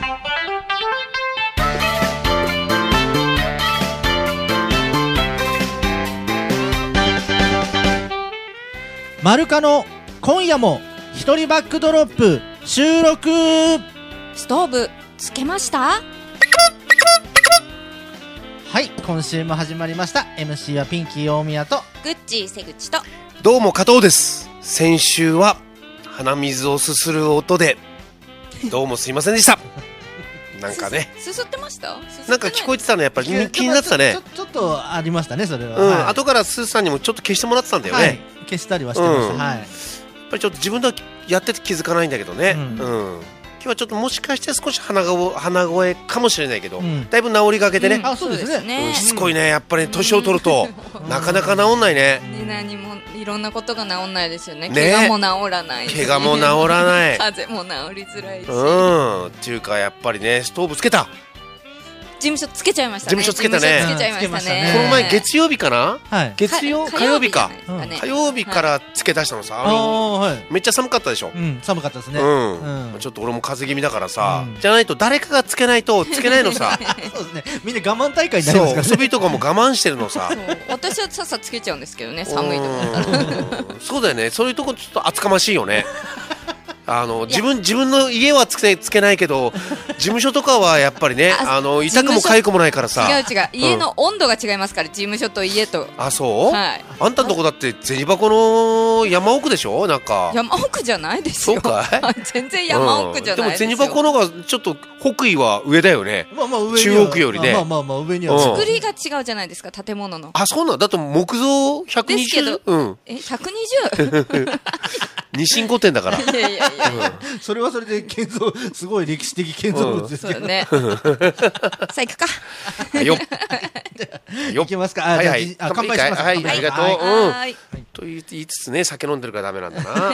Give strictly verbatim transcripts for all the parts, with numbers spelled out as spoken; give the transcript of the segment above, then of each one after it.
マルカの今夜も一人バックドロップ収録。 ストーブつけました？ はい、今週も始まりました。 エムシー はピンキー大宮とグッチー瀬口と。 どうも加藤です。先週は鼻水をすする音でどうもすいませんでしたなんかねすすってました？ なんか聞こえてたのやっぱり気になってたね。 ちょ, ちょ, ちょっとありましたねそれは、 うん、 はい、 後からスーさんにもちょっと消してもらってたんだよね、 はい、消したりはしてました、 うん、 はい、 やっぱりちょっと自分ではやってて気づかないんだけどね、 うんうん、今日はちょっともしかして少し鼻が鼻声かもしれないけど、 うん、 だいぶ治りがけでね、 うん、あそうですね、 うん、しつこいねやっぱり年を取ると、うん、なかなか治んないね、 ね、何もいろんなことが治んないですよね。 ね、 怪我も治らない、 怪我も治らない風邪も治りづらいし、 うんっていうかやっぱりねストーブつけた、 事務所つけちゃいましたね。 事務所つけたね。 事務所つけちゃいましたね。 この前月曜日かな、はい、月曜か火曜日か、 うん、 火曜日からつけ出したのさ、 あのはい、 めっちゃ寒かったでしょ、 うん、寒かったですね、 うんうん、ちょっと俺も風邪気味だからさ、 うん、 じゃないと誰かがつけないとつけないのさそうですね、みんな我慢大会になりますからね。 そう遊びとかも我慢してるのさ私はさっさつけちゃうんですけどね、寒いと思ったらそうだよね、そういうとこちょっと厚かましいよねあの自分自分の家はつけ、つけないけど事務所とかはやっぱりねあの痛くも痒くもないからさ、 違う違う、家の温度が違いますから、うん、事務所と家と。 あ、そう、 はい、 あんたのとこだって銭箱の山奥でしょ、なんか山奥じゃないですよ。 そうかい全然山奥じゃないですよ、 うん、でも銭箱の方がちょっと北緯は上だよね、 まあまあ上中央区よりね、 まあまあまあ上には、 うん、 作りが違うじゃないですか、建物の。 あ、そうなんだって木造ひゃくにじゅうですけど、うん、えひゃくにじゅう二進五点だから。いやいやいや、 うん、それはそれで建造すごい歴史的建造物ですけど、 うん、ねさあ行くかよっよっいけますか。あ、 はいはい、 あ乾杯します。 はい、ありがとう、 はい、 うん、 はい、 と言いつつね酒飲んでるからダメなんだな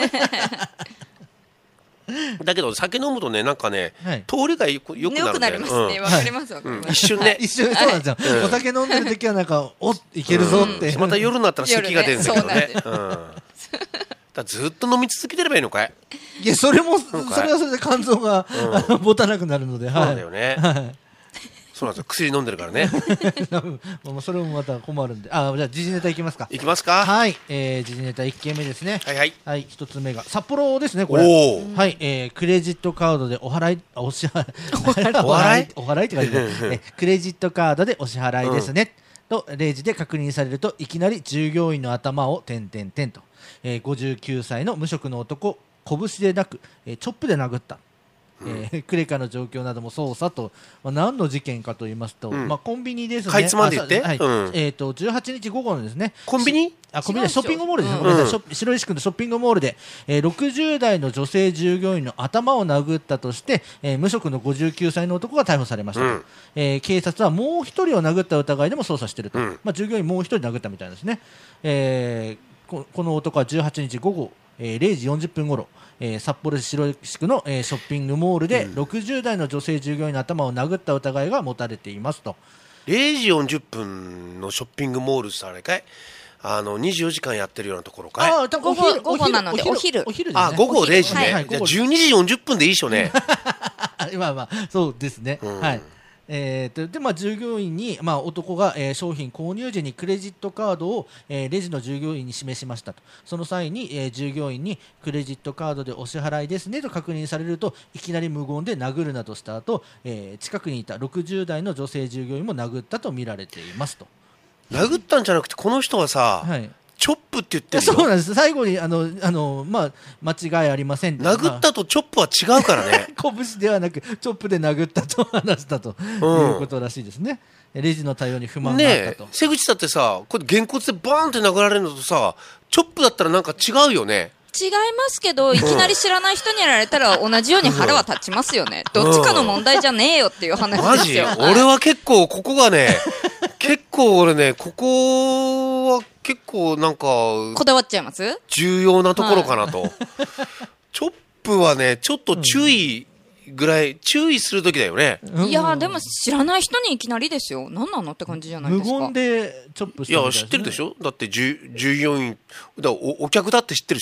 だけど酒飲むとねなんかね、はい、通りがよくよくなるんだよね。 よくなりますね。わ、うん、かりますわ、うん、 一瞬ね一瞬そうなんですよ、はい、お酒飲んでる時はなんかおいけるぞって、 うん、また夜になったら咳が出るんだけどね、うんだずっと飲み続けてればいいのかい。 いやそれもそれはそれで肝臓が、うん、持たなくなるので、 そうなんだよね、はい、そうなんですよ、薬飲んでるからねそれもまた困るんで、あ、じゃあ時事ネタいきますか。 いきますか。 はい、えー、時事ネタいっけんめですね。 はいはい、 はい、ひとつめが札幌ですね、これ。 おはい、えー、クレジットカードでお払いお支払いお払いお払いって書いてあるえクレジットカードでお支払いですね、うん、とレジで確認されるといきなり従業員の頭を点々点と、えー、ごじゅうきゅうさいの無職の男拳でなく、えー、チョップで殴った、うん、えー、クレカの状況なども捜査と、まあ、何の事件かと言いますと、うん、まあ、コンビニですね。 かいつまんで言って、 はい、 うん、 えー、とじゅうはちにち午後のですねコンビニあコンビニショッピングモールですね、うん、ごめんなさい、白石区のショッピングモールで、えー、ろくじゅうだいの女性従業員の頭を殴ったとして、えー、無職のごじゅうきゅうさいの男が逮捕されました、うん、えー、警察はもう一人を殴った疑いでも捜査していると、うん、まあ、従業員もう一人殴ったみたいですね、えー、こ, この男はじゅうはちにち午後、えー、れいじよんじゅっぷん頃、えー、札幌市白石区の、えー、ショッピングモールで、うん、ろくじゅうだいの女性従業員の頭を殴った疑いが持たれていますと。 れいじよんじゅっぷんのショッピングモールさあれかい、あのにじゅうよじかんやってるようなところかい。 あ午後午後なのでお昼お昼ですね。 あ午後れいじね、はいはい、じゃあじゅうにじよんじゅっぷんでいいでしょうねまあまあそうですね、うん、はい、えー、でまあ、従業員に、まあ、男が、えー、商品購入時にクレジットカードを、えー、レジの従業員に示しましたと。その際に、えー、従業員にクレジットカードでお支払いですねと確認されるといきなり無言で殴るなどした後、えー、近くにいたろくじゅうだいの女性従業員も殴ったと見られていますと。 殴ったんじゃなくてこの人はさ、はい、チョップって言ってるよ。 そうなんです。最後にあのあの、まあ、間違いありません。 殴ったとチョップは違うからね拳ではなくチョップで殴ったと話したと、うん、いうことらしいですね。レジの対応に不満があったと。 ねえ、瀬口だってさこれげんこつでバーンって殴られるのとさチョップだったらなんか違うよね。 違いますけど、いきなり知らない人にやられたら同じように腹は立ちますよね、うん、どっちかの問題じゃねえよっていう話ですよ。 マジ俺は結構ここがね結構俺ねここは結構なんかこだわっちゃいます重要なところかなと、はい、チョップはねちょっと注意ぐらい、うん、注意する時だよね。 いやでも知らない人にいきなりですよ。何なのって感じじゃないですか。 無言でチョップしてる、ね、いや知ってるでしょ。だって従業員だ お, お客だって知ってるでしょ。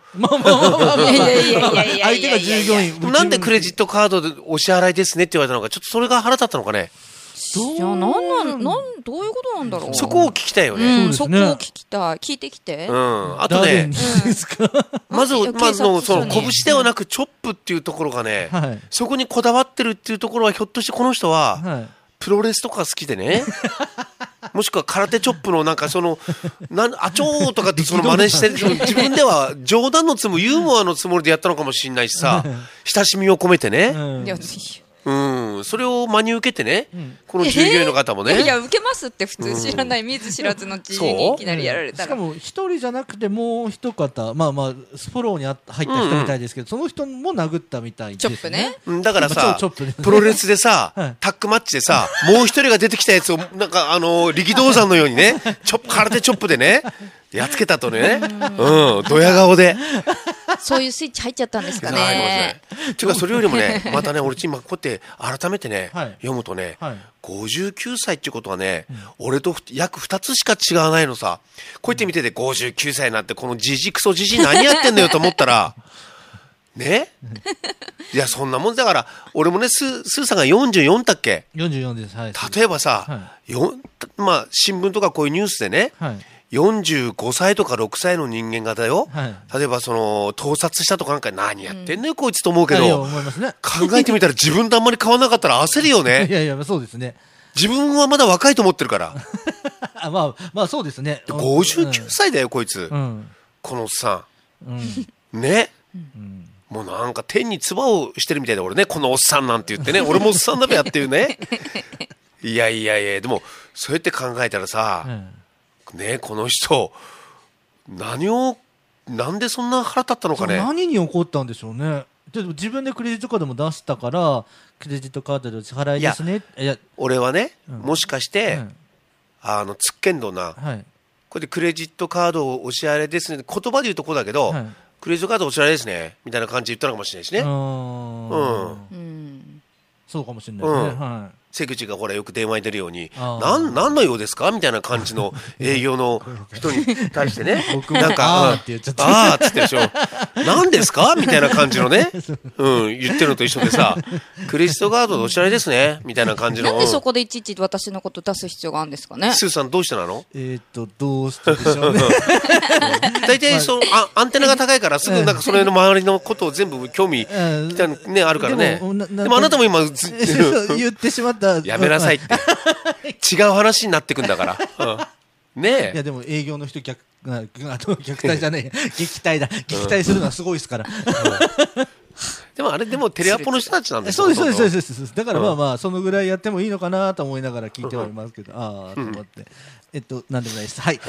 まあまあまあまあまあいやいやいやいやいや相手が従業員なんでクレジットカードでお支払いですねって言われたのか、ちょっとそれが腹立ったのかね。 どういや、なんなん、なん、どういうことなんだろう。 そこを聞きたいようね。 ん、 そですねそうこを聞きたい。聞いてきて。 うん。あとね誰に、ですかまず、 いやまずの、その、 警察署に拳ではなく、チョップっていうところがね、 はいそこにこだわってるっていうところは、ひょっとしてこの人は、 はいプロレスとか好きでね、もしくは空手チョップのなんかその、なんあちょーとかってその真似して、自分では冗談のつもり、ユーモアのつもりでやったのかもしれないしさ、親しみを込めてね、 うんいや、 うん、それを真に受けてね、 んこの従業員の方もね、 いやいや、受けますって普通知らない、見ず知らずの知人にいきなりやられた。 しからも一人じゃなくてもう一方、まあまあフォローにあ入った人みたいですけど、その人も殴ったみたいです、ね、 チョップね。 うんだからまあさチョップですねプロレスでさ、 はいタックマッチでさ、もう一人が出てきたやつを、なんかあのー力道山のようにね、チョップ、空手チョップでね、やっつけたとね、うん、ドヤ顔で。 そういうスイッチ入っちゃったんですかはいごめんなさね。 いていうかそれよりもね、またね、俺今こうやって改めてね、 はい読むとね、 はいごじゅうきゅうさいっていうことはね、俺と約ふたつしか違わないのさ。こうやって見ててごじゅうきゅうさいになって、このジジクソジジ何やってんのよと思ったら、ねいや、そんなもんだから、俺もね、ススーさんがよんじゅうよんだっけ。 よんじゅうよんです。はい。 例えばさ、 はよんまあ、新聞とかこういうニュースでね、 はい。 よんじゅうごさいとかろくさいの人間がだよ、 はい例えばその盗撮したとかなんか何やってんのよ、こいつと思うけいやいやど、 思いますね。 考えてみたら自分とあんまり変わらなかったら焦るよいね。 やいやそうですね。 自分はまだ若いと思ってるから。 あまあまあそうですね。 ごじゅうきゅうさいだよ、こいつ。 うんこのおっさうんん。ね。 うんもうなんか天に唾をしてるみたいで俺ね、このおっさんなんて言ってね、俺もおっさんだべやっていうね。いやいやいや、でもそうやって考えたらさ、 うんね、この人、何を、なんでそんな腹立ったのかね。 何に怒ったんでしょうね。でも自分でクレジットカードも出したからクレジットカードでお支払いですね。いや俺はね、 うんもしかして、 うんあの、つっけんどな、 はいこれでクレジットカードをお支払いですね、言葉で言うとこうだけど、 はいクレジットカードお支払いですね、みたいな感じで言ったのかもしれないしね。 うーんうんうん。 そうかもしれないですね。 うんは瀬口がほらよく電話に出るように、 あーなん、なんの用ですかみたいな感じの営業の人に対してね、 僕もなんか、 あーって言っちゃったあーっつってるでしょ。なんですかみたいな感じのね、うん、言ってるのと一緒でさ、クレジットカードでお支払いですね、みたいな感じの。 なんでそうんこでいちいち私のこと出す必要があるんですかね。 スーさんどうしてなの？ い。えーっとどうしてでしょうね。 大体そのあアンテナが高いからすぐなんかその辺の周りのことを全部興味うんねあるからね。 でもななでもあなたも今ず言ってしまった。 やめなさいって違う話になってくんだから。うん、ねいやえ。 でも営業の人逆ああの虐待じゃねえ撃退だ撃退するのはすごいですから。 でもあれでもテレアポの人たちなんですよ。 そうですそうですそうほとんどですそうです。だからまあまあそのぐらいやってもいいのかなと思いながら聞いてはいますけど、ああと思って。えっとなんでもないです。はい。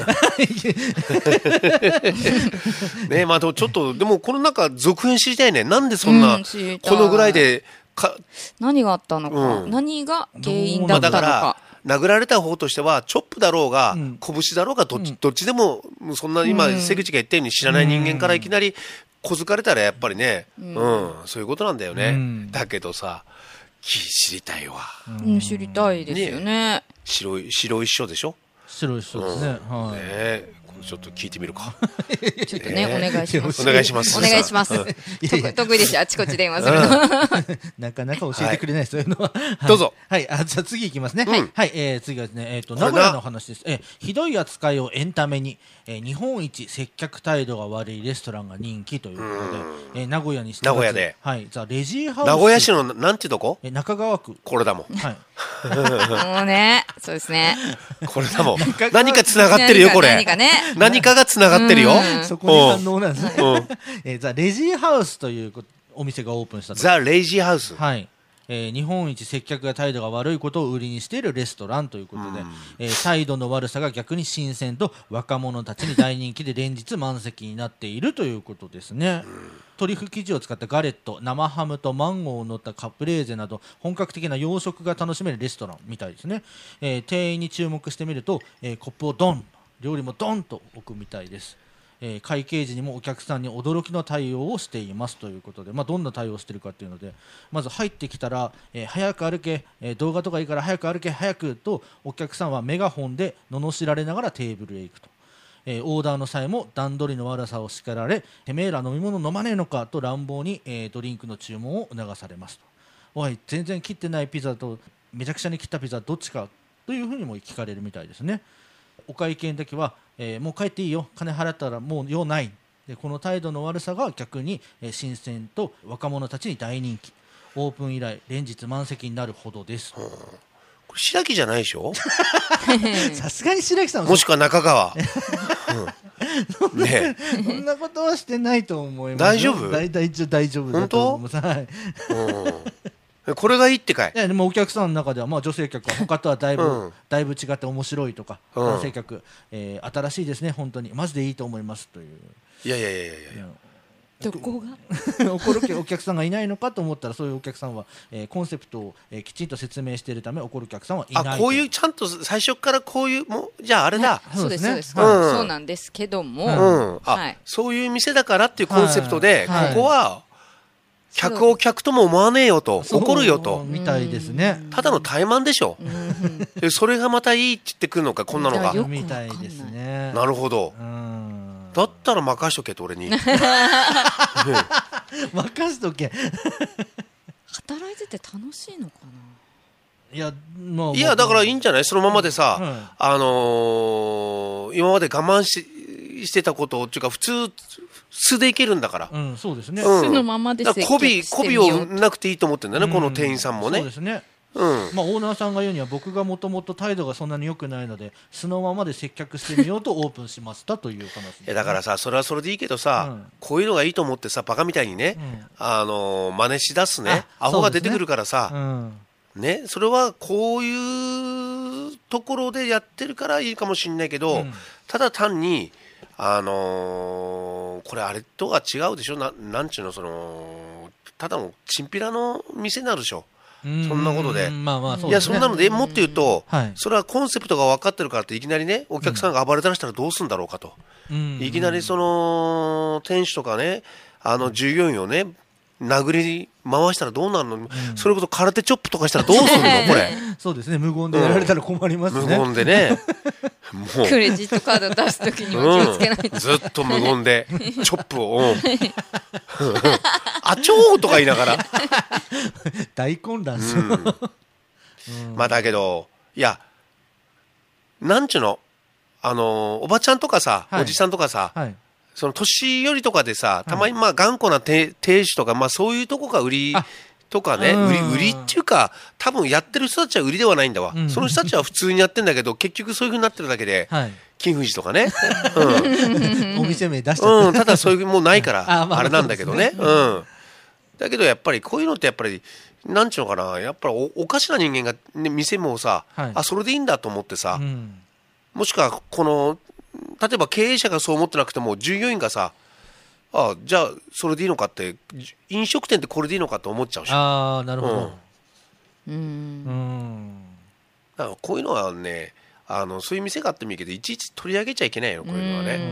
ねえまあでもちょっとでもこの中続編知りたいね。なんでそんなうん知りたいこのぐらいでか何があったのか、 うん何が原因まだったのあだからか。 殴られた方としてはチョップだろうが、 うん拳だろうがどっち,、 うんどっちでももうそんな今、 うん瀬口が言ったように知らない人間からいきなり小づかれたらやっぱりね、うんそういうことなんだよね、 うんだけどさき知りたいわ、 うん、知りたいですよね。 白い白い師匠でしょ、 白い人ですね。 ねはい。 えちょっと聞いてみるかちょっとね、 ねお願いします。 お願いしますお願いします。 うんいやいや得得意ですよ、あちこち電話するの。 なかなか教えてくれない、そういうのは。はいどうぞ。 はい、あ、じゃあ次いきますね。 はいはい、えー次はですね、えっ、と、 これな名古屋の話です。えーひどい扱いをエンタメに、えー日本一接客態度が悪いレストランが人気ということで、えー名古屋に名古屋ではい、ザ・レジーハウス。 名古屋市のなんていうとこえー中川区。 これだもんはい。 もうね、そうですね。 これだもん中川何か繋がってるよこれ何かね。 何かが繋がってるようんそこに反応なんですねうん。 えーザ・レジーハウスというこお店がオープンしたと。 ザ・レイジーハウス、 はい、えー日本一接客や態度が悪いことを売りにしているレストランということで、えー態度の悪さが逆に新鮮と若者たちに大人気で連日満席になっているということですね。トリュフ生地を使ったガレット、生ハムとマンゴーを乗ったカプレーゼなど本格的な洋食が楽しめるレストランみたいですね。えー店員に注目してみると、えーコップをドン、料理もドンと置くみたいです。えー会計時にもお客さんに驚きの対応をしていますということで、まあ、どんな対応をしているかというので、まず入ってきたら、えー早く歩け、えー動画とかいいから早く歩け早くとお客さんはメガホンで罵られながらテーブルへ行くと、 えーオーダーの際も段取りの悪さを叱られ、てめえら飲み物飲まねえのかと乱暴に、えードリンクの注文を促されますと。おい、全然切ってないピザとめちゃくちゃに切ったピザどっちかというふうにも聞かれるみたいですね。お会計の時は、えーもう帰っていいよ、金払ったらもう用ない。でこの態度の悪さが逆に、えー新鮮と若者たちに大人気。オープン以来連日満席になるほどです。 これ白木じゃないでしょ。 さすがに白木さんはもしくは中川。うん、ねそんなことはしてないと思います。 大丈夫大大丈夫大丈夫だと思います。はい。 うん、これがいいってかい。 いやでもお客さんの中では、まあ、女性客は他とはだいぶ、 うんだいぶ違って面白いとか、 うん男性客、えー新しいですね、本当にマジでいいと思いますという。 いやいやいやいやいや。 どこが怒るお客さんがいないのかと思ったら、そういうお客さんは、えーコンセプトを、えーきちんと説明しているため怒るお客さんはいないと。 あ、こういうちゃんと最初からこういうもうじゃああれだ。 そうですそうです、 うんはいそうなんですけども、 うん、あ、 はいそういう店だからっていうコンセプトで、 はいはいここは客を客とも思わねえよと、 そう怒るよと、 みたいですね。 ただの怠慢でしょ。でそれがまたいいって言ってくるのか、こんなのがいやよ。くみたいですね。 なるほど。 うんだったら任しとけと俺に。 任しとけ。 働いてて楽しいのかいや、まあ、 いやだからいいんじじゃない、そのままでさ、 うんあのー今まで我慢ししてたことっていうか普通素でいけるんだから。 うん、そうですね。 うんな、そのままでだから接客媚び媚びしてみようをなくていいと思ってんだよね、この店員さんもね。 そうですね。 うん。 まあ、オーナーさんが言うには、僕がもともと態度がそんなに良くないのでそのままで接客してみようとオープンしましたという話です、ね、 いやだからさ、それはそれでいいけどさ、 うんこういうのがいいと思ってさ、バカみたいにね、 うんあのー真似しだすね、 あアホが出てくるからさ、 うんね、それはこういうところでやってるからいいかもしれないけど、 うんただ単に、あのーこれあれとは違うでしょ、ななんちゅうの、そのただのチンピラの店になるでしょ。そんなことでうんまあまあそういや、 ですね。 そんなのでもっと言うと、 はいそれはコンセプトが分かってるからっていきなりね、お客さんが暴れ出したらどうするんだろうかと、 うんいきなりその店主とかね、あの従業員をね殴り回したらどうなるの、それこそ空手チョップとかしたらどうするのこれ。 そうですね、無言でやられたら困ります無ね。 言でね、もう、 クレジットカード出すときには気をつけないと、 うん、ずっと無言でチョップを、うんあちょーとか言いながら、 大混乱ですうよ。 ん、まあだけど、いや、なんちゅうの、あのおばちゃんとかさ、 はいおじさんとかさ、 はい。 その年寄りとかでさ、たまにまあ頑固な亭亭主とか、まあそういうとこが売りあとかね、 うん売り、売りっていうか、多分やってる人たちは売りではないんだわ。 うんその人たちは普通にやってんだけど、結局そういう風になってるだけで、 はい。 金富士とかね。 お店名出しちうん。 ゃっうん、ただそういうもうないから、 あまああれなんだけどね。 そうですうん。だけどやっぱりこういうのってやっぱり、なんちゅうのかな、やっぱりおおかしな人間が、ね、店もさ、 はいあ、それでいいんだと思ってさ、 た。うん。 もしくはこの例えば経営者がそう思ってなくても従業員がさ、あじゃあそれでいいのかって、飲食店ってこれでいいのかって思っちゃうし、 ああ、なるほど。 ううんん。 だからこういうのはね、あのそういう店があってもいいけどいちいち取り上げちゃいけないよ、こういうのはね。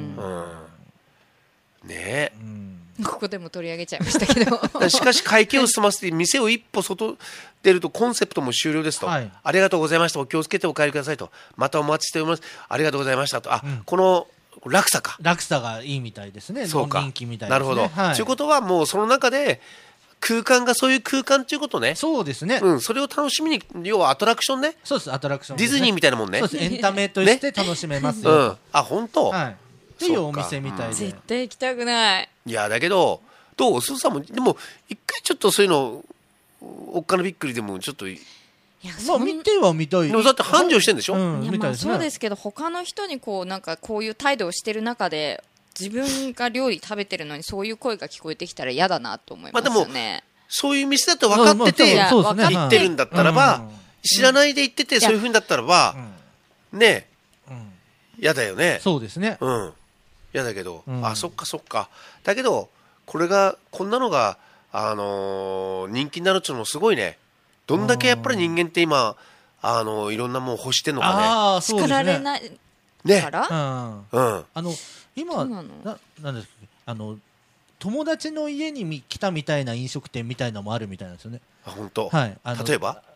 うん、ねえ。 うんここでも取り上げちゃいましたけどしかし会計を済ませて店を一歩外出るとコンセプトも終了ですと、 はいありがとうございました、お気をつけてお帰りくださいと、またお待ちしております、ありがとうございましたと、あ、 うんこの落差か、 落差がいいみたいですね。 そうか、 人気みたいですね。 なるほど。と、 はいいうことはもうその中で空間がそういう空間っていうことね、 そうですね。 うん、それを楽しみに、要はアトラクションね、 そうです、アトラクションディズニーみたいなもんね。 そうです、エンタメとして楽しめますうよ。 ん、あ本当、 はい。っていうお店みたいで絶。対行きたくない。 いやだけどどうすずさんもでも一回ちょっとそういうのおっかなびっくりでもちょっと、 いやまそんあ見ては見たい。 でもだって繁盛してんでしょ、 うん、 いやまあみたいですね。 そうですけど、他の人にこうなんかこういう態度をしてる中で自分が料理食べてるのにそういう声が聞こえてきたら嫌だなと思いますよね。 そういう店だと分かってまあてまあそうですね。 行ってるんだったらば、 うん知らないで行っててそういうふうにだったらば、ねうんうん嫌だよね。 そうですね。 うん。嫌だけど、 うんあ、そっかそっか。だけど、これが、こんなのが、あのー人気になるっていうのもすごいね。どんだけやっぱり人間って今、あのーいろんなもん欲してんのかああ、そうですね。 叱られないね。ねか。ら、 うん。 うん。 あの今そうなのななんですかあの友達の家にみ来たみたいな飲食店みたいなのもあるみたいなんですよね。 あ、本当。 はい。あの例えば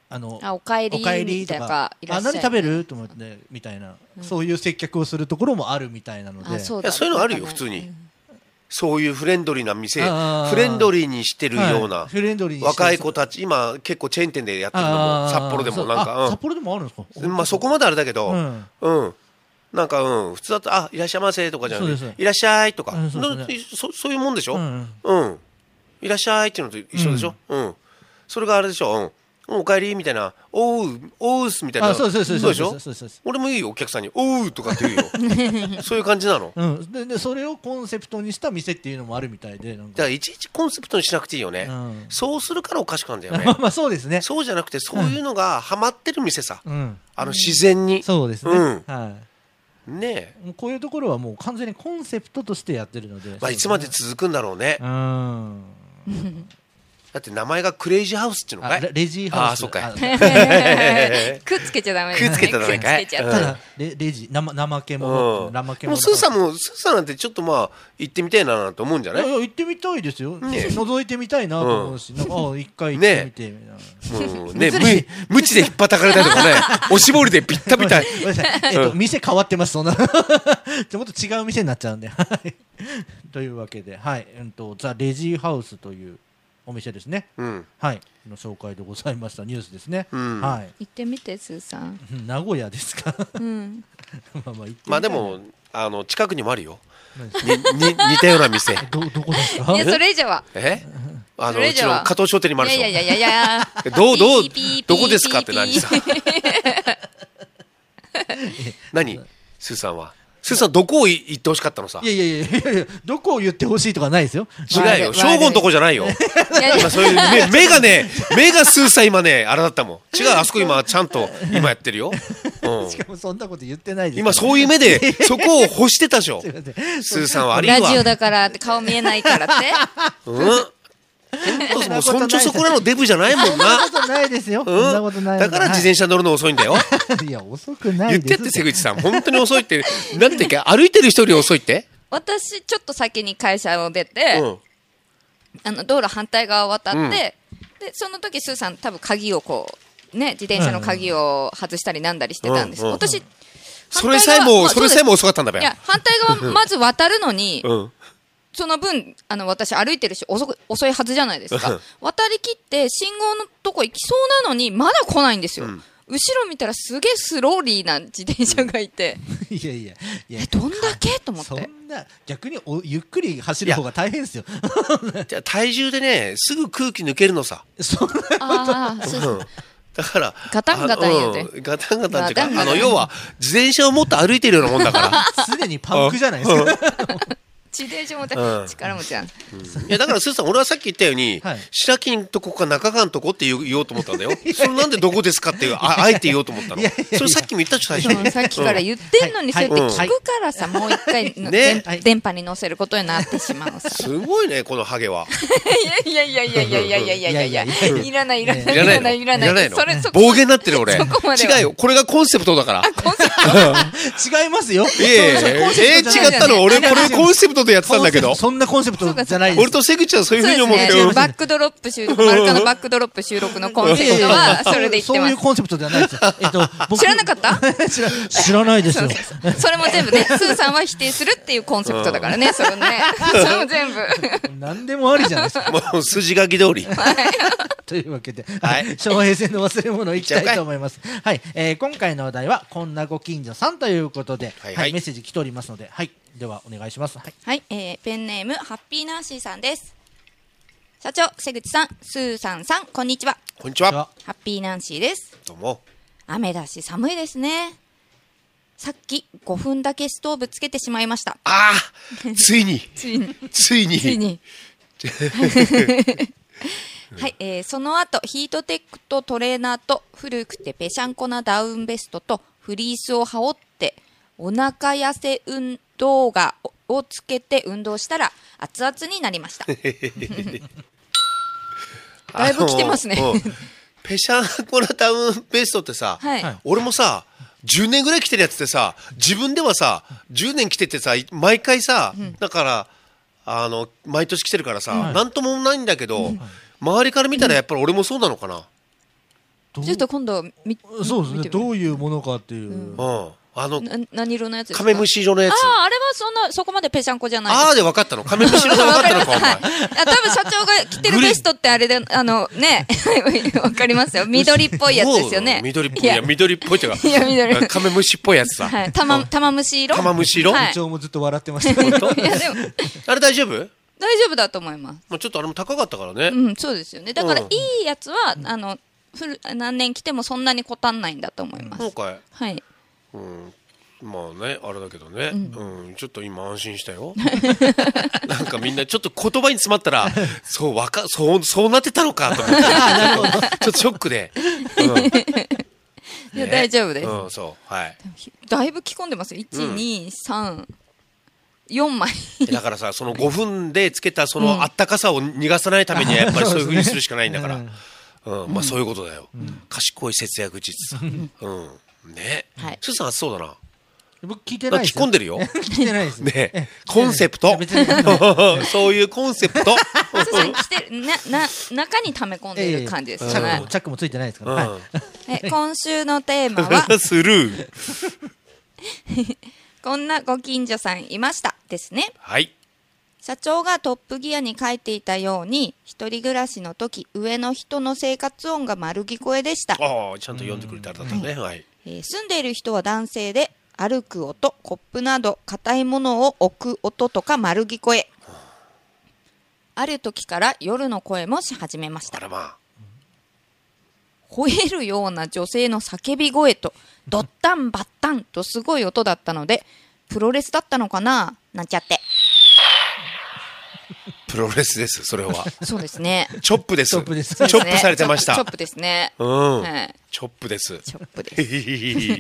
あのあおかえりおかえりとみたいなかいらっしゃいあ何食べると思ってみたいな、うん、そういう接客をするところもあるみたいなので、 あそういやそういうのあるよ普通に、うん、そういうフレンドリーな店フレンドリーにしてるような、はい、フレンドリーに若い子たち今結構チェーン店でやってるのも札幌でもなんか、うん、 札幌でもあるんですか。 まあそこまであれだけど、うん、うんなんかうん普通だとあいらっしゃいませとかじゃなくていらっしゃいとか、うん そ, ね、そ, そういうもんでしょ、うんうん、うん、いらっしゃいっていうのと一緒でしょ、うんうん、それがあれでしょ、うん、おかえりみたいなおうおうすみたいなそうでしょ。 俺もいいよお客さんにおうとかって言うよそういう感じなの、 うん、で, でそれをコンセプトにした店っていうのもあるみたいでなんかだからいちいちコンセプトにしなくていいよね、うん、そうするからおかしくなるんだよねまあそうですね。 そうじゃなくてそういうのがハマってる店さ、うん、あの自然に、うん、 そうですね、うんはいねえこういうところはもう完全にコンセプトとしてやってるので、 まあ、いつまで続くんだろうね。うんだって名前がクレイジーハウスっていうのかいレジーハウス。 あそうかいくっつけちゃダメですね。くっつけちゃダメかい。 ただレレジ生怠け者、うん、怠け者。 スーさんもスーさんなんてちょっとまあ行ってみたいなと思うんじゃない？ いやいや行ってみたいですよ。ね、覗いてみたいなと思うし、うん、あ一回行ってみてみたいな。 うんね無無知で引っ張たかれたりとかね、おしぼりでピッタピタ。 ごめんなさい。えっと店変わってますそんな。じゃもっと違う店になっちゃうんで。というわけではいうんとザレジーハウスというお店ですね、うん、はいの紹介でございましたニュースですね、うん、はい行ってみてスーさん名古屋ですか、うん、 まあまあ行ってみたいまあでもあの近くにもあるよにに似たような店どどこですかいやそれ以上はえあのうちの加藤商店にもあるでしょいやいやいやいやどうどうどこですかって何さ何スーさんはスーさんどこを言ってほしかったのさ。 いやいやいやいやどこを言ってほしいとかないですよ。 違うよ。正吾のとこじゃないよ。今そういう目目がね目がスーさん今ねあれだったもん。違うあそこ今ちゃんと今やってるよ。 うん、しかもそんなこと言ってないです。 今そういう目でそこを欲してたでしょ。スーさんはありわ。 ラジオだからって顔見えないからって。 うん。もうそんちょそこらのデブじゃないもんな。 そんなことないですよ。そんなことない。 だから自転車乗るの遅いんだよ。 いや遅くないです。言ってって瀬口さん本当に遅いって。なんていうか歩いてる人より遅いって。 私ちょっと先に会社を出て、うん、あの道路反対側を渡って、うん、でその時スーさん多分鍵をこうね自転車の鍵を外したりなんだりしてたんです。うんうん、私それさえも、まあ、それさえも遅かったんだべ。 いや反対側まず渡るのに。うんその分あの私歩いてるし遅く遅いはずじゃないですか渡り切って信号のとこ行きそうなのにまだ来ないんですよ、うん、後ろ見たらすげえスローリーな自転車がいて、 うん、いやいやいやえどんだけと思ってそんな逆におゆっくり走る方が大変ですよじゃあ体重でねすぐ空気抜けるのさそんなことあ、うん、 だからガタンガタン言うて、 うん、ガタンガタンっていうかあの要は自転車をもっと歩いてるようなもんだからすでにパンクじゃないですか自転車持って力持ちやん、うん、 いやだからスーさん俺はさっき言ったように、はい、白木んとこか中川んとこって言おうと思ったんだよそれなんでどこですかっていう あ, あえて言おうと思ったのそれさっきも言ったでしょ最初にさっきから言ってんのにそうやって聞くからさ、うん、もう一回、ね、電波に乗せることになってしまうさすごいねこのハゲはいやいやいやいやいやいやいやいやいやいらないいらないいらないいらないそれ暴言になってる俺違うよこれがコンセプトだからコンセプト違いますよええ違ったの俺これコンセプトでやってたんだけどそんなコンセプトじゃないです。 俺と瀬口はそういうふうに思ってる、ね、バックドロップ収録マルカのバックドロップ収録のコンセプトはそれで言ってますそういうコンセプトではないですよ、えっと、 知らなかった知, ら知らないですよそれも全部ねスーさんは否定するっていうコンセプトだからねそれねそれも全部何でもありじゃないですかもう筋書き通り、はい、 というわけで、はい、昭和平成の忘れ物いきたいと思いますはい、えー、今回のお題はこんなご近所さんということで、はいはいはい、メッセージ来ておりますのではいではお願いします。はい、 はいえー、ペンネームハッピーナンシーさんです。社長、瀬口さん、スーさんさん、こんにちは。 こんにちは。 ハッピーナンシーです。 どうも。 雨だし寒いですね。さっきごふんだけストーブつけてしまいました。 ああ、ついに。 ついに。 ついに。 ついに。はい、えー、その後ヒートテックとトレーナーと古くてぺしゃんこなダウンベストとフリースを羽織ってお腹痩せ運動画をつけて運動したら熱々になりましただいぶ来てますねペシャンコなダウンベストってさ、はい、俺もさじゅうねんぐらい着てるやつってさ自分ではさじゅうねん着ててさ毎回さ、うん、だからあの毎年着てるからさ、うん、なんともないんだけど、うん、周りから見たらやっぱり俺もそうなのかな、 ちょっと今度みそうですね、どういうものかっていう、 うん、あの何色のやつですか？ カメムシ色のやつ。 ああ、あれはそんなそこまでぺしゃんこじゃないです。 ああで分かったの？カメムシ色で分かったのかお前。 あ、多分社長が着てるベストってあれで、あのね、わかりますよ。緑っぽいやつですよね。 緑っぽい、いや緑っぽいというか、 いや緑。 カメムシっぽいやつさ。 はい、たま玉虫色。 玉虫色。 社長もずっと笑ってました。 いやでもあれ大丈夫？ 大丈夫だと思います。 まあちょっとあれも高かったからね。 うん、そうですよね。だからいいやつはあの古何年着てもそんなにこたんないんだと思います。 そうかい。 はい。 うん。まあね、あれだけどね、うん、うん、ちょっと今安心したよ。なんかみんなちょっと言葉に詰まったら、そう、わか、そう、そうなってたのかと思って、ちょっとショックで。うん、 いや、ね、大丈夫です。 うん、そう、はい。 だいぶ着込んでますよ。いち、に、さん、よんまい。だからさ、そのごふんでつけたそのあったかさを逃がさないためにはやっぱりそういう風にするしかないんだから。うん、まあそういうことだよ。賢い節約術。うん。ね。スーさん暑そうだな。 僕聞いてないですよ。着込んでるよ。 聞いてないですね。コンセプト。そういうコンセプト。 スーさん着てる、な、な、中に溜め込んでる感じですね。チャックもついてないですから。 今週のテーマは。 スルー。 こんなご近所さんいましたですね。 はい。 社長がトップギアに書いていたように、一人暮らしの時、上の人の生活音が丸聞こえでした。 ああ、ちゃんと読んでくれてあれだったね。はい。 えー、住んでいる人は男性で、歩く音、コップなど硬いものを置く音とか丸聞こえ。ある時から夜の声もし始めました。 あらまあ。 吠えるような女性の叫び声と、ドッタンバッタンとすごい音だったので、プロレスだったのかななんちゃって。 プロレスです、それは。 そうですね。 チョップです。 チョップです。 チョップされてました。 チョップですね。 うん。チョップです。 チョップです。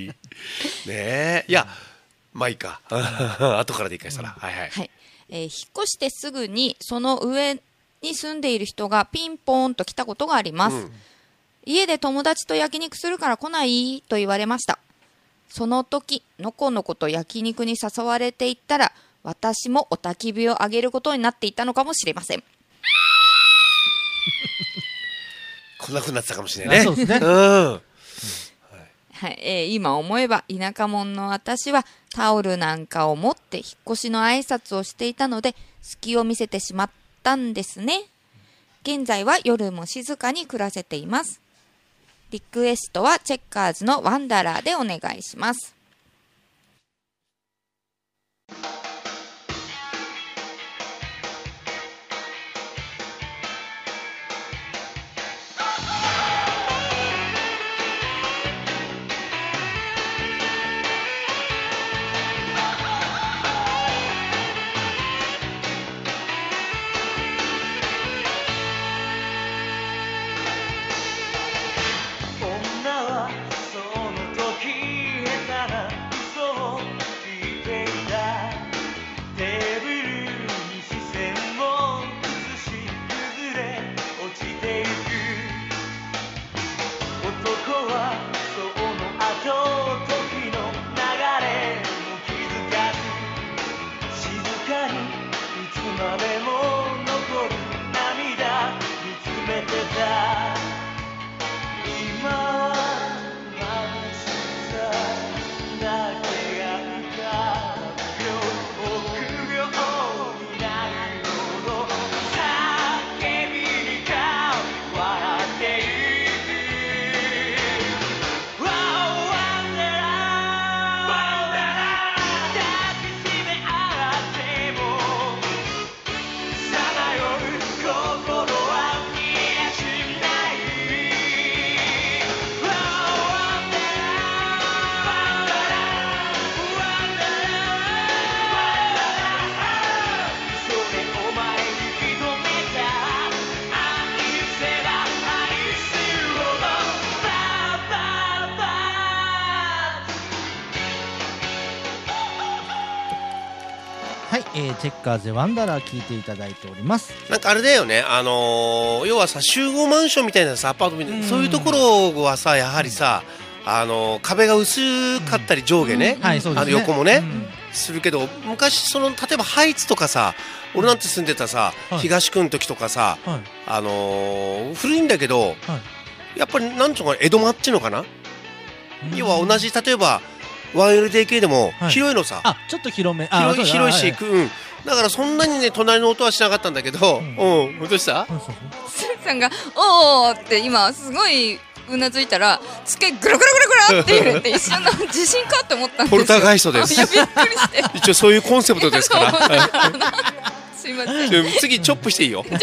ねえ。いや、まあいいか。後からでいいかしたら。はいはい。 はい。えー、引っ越してすぐに、その上に住んでいる人がピンポーンと来たことがあります。うん、家で友達と焼肉するから来ないと言われました。その時、のこのこと焼肉に誘われていったら、私もお焚き火をあげることになっていたのかもしれません。 こんな風になってたかもしれないね。 そうですね。うん。 はい、えー、今思えば田舎者の私はタオルなんかを持って引っ越しの挨拶をしていたので隙を見せてしまったんですね。現在は夜も静かに暮らせています。リクエストはチェッカーズのワンダラーでお願いします。 はい、えー、チェッカーズでワンダラー聞いていただいております。 なんかあれだよね、あのー、要はさ集合マンションみたいなさアパートみたいなそういうところはさやはりさ、あのー、壁が薄かったり上下ね、うんはいそうですね、あの横もね、うん、するけど昔その例えばハイツとかさ俺なんて住んでたさ、はい、東区の時とかさ、はい、あのー、古いんだけど、はい、 やっぱりなんちゅうのかな、江戸マッチのかな、要は同じ例えば ワンエルディーケー でも広いのさ、 あ、ちょっと広め、 あ、広い広いし、うん、だからそんなにね隣の音はしなかったんだけど、うん、どうした？ スーさんがおーって今すごいうなずいたら、机ぐるぐるぐるぐるって揺れて一瞬の地震かと思ったんですよ。 ポルターガイストです。 いやびっくりして。 一応そういうコンセプトですから。 すいません。 次チョップしていいよ。 はい、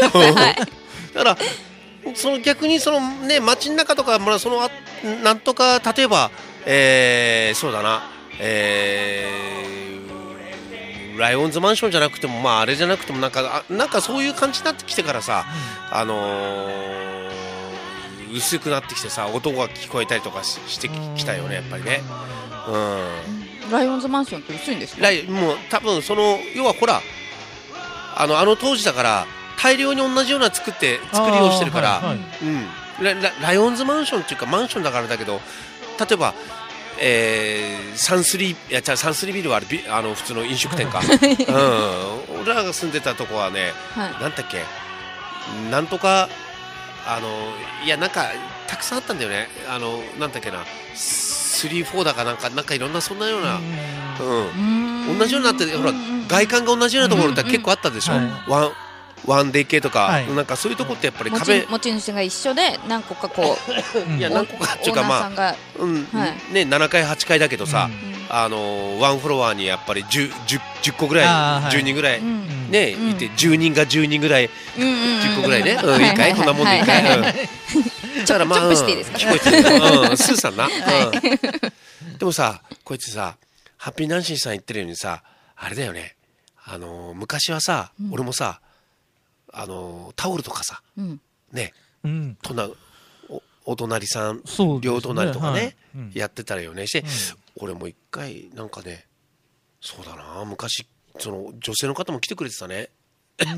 だからその逆にそのね街の中とか、まあ、そのなんとか例えば、えー、そうだな、えー、ライオンズマンションじゃなくても、まああれじゃなくてもなんかなんかそういう感じになってきてからさ、うん、あのー、薄くなってきてさ、音が聞こえたりとか し, してきたよね、やっぱりね。うん。 ライオンズマンションって薄いんですか？ ライもう多分その要はほらあのあの当時だから大量に同じような作って作りをしてるから、はいはい、うん、ラ, ラ, ライオンズマンションっていうかマンションだからだけど、例えば、えー、サンスリーいやじゃサンスリービルはあるあの普通の飲食店か、うん、俺らが住んでたとこはね、はい、なんだっけなんとかあのいやなんかたくさんあったんだよね、あのなんだっけなスリーフォーだかなんかなんかいろんなそんなような、うん、同じようになってほら外観が同じようなところって結構あったでしょ、うんうん、ワンワンデー系とか、はい、なんかそういうとこってやっぱり壁持ち主が一緒で何個かこういや何個かっていうかまあ、うんはい、ねななかいはちかいだけどさ、うん、あのワンフロアにやっぱり 10, 10, 10個ぐらい、はい、じゅうにんぐらい、うん、ね、うん、いてじゅうにんがじゅうにんぐらい、うん、じゅっこぐらいね、うん、いいかいこんなもんでいいかい、はいはいはい、 うん、ちょっとしていいですか？ 聞こえてる、うん、スーさんな、はい、でもさこいつさハッピーナンシーさん言ってるようにさあれだよね、あの昔はさ、うん、俺もさあのタオルとかさ、うん、ね、うん、とな お, お隣さん、ね、両隣とかね、はいうん、やってたらよねして、うん、俺も一回なんかねそうだな昔その女性の方も来てくれてたね、うん、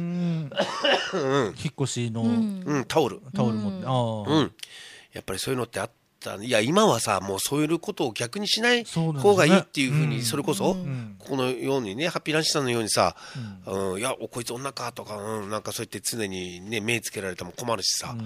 うん、引っ越しの、 うんうん、タオルタオル持って、うん、 うん、やっぱりそういうのってあった。いや今はさもうそういうことを逆にしない方がいいっていうふうに、それこそ、うん、このようにねハッピーランチさんのようにさ、うんうん、いやおこいつ女かとか、うん、なんかそうやって常にね目つけられても困るしさ、うん、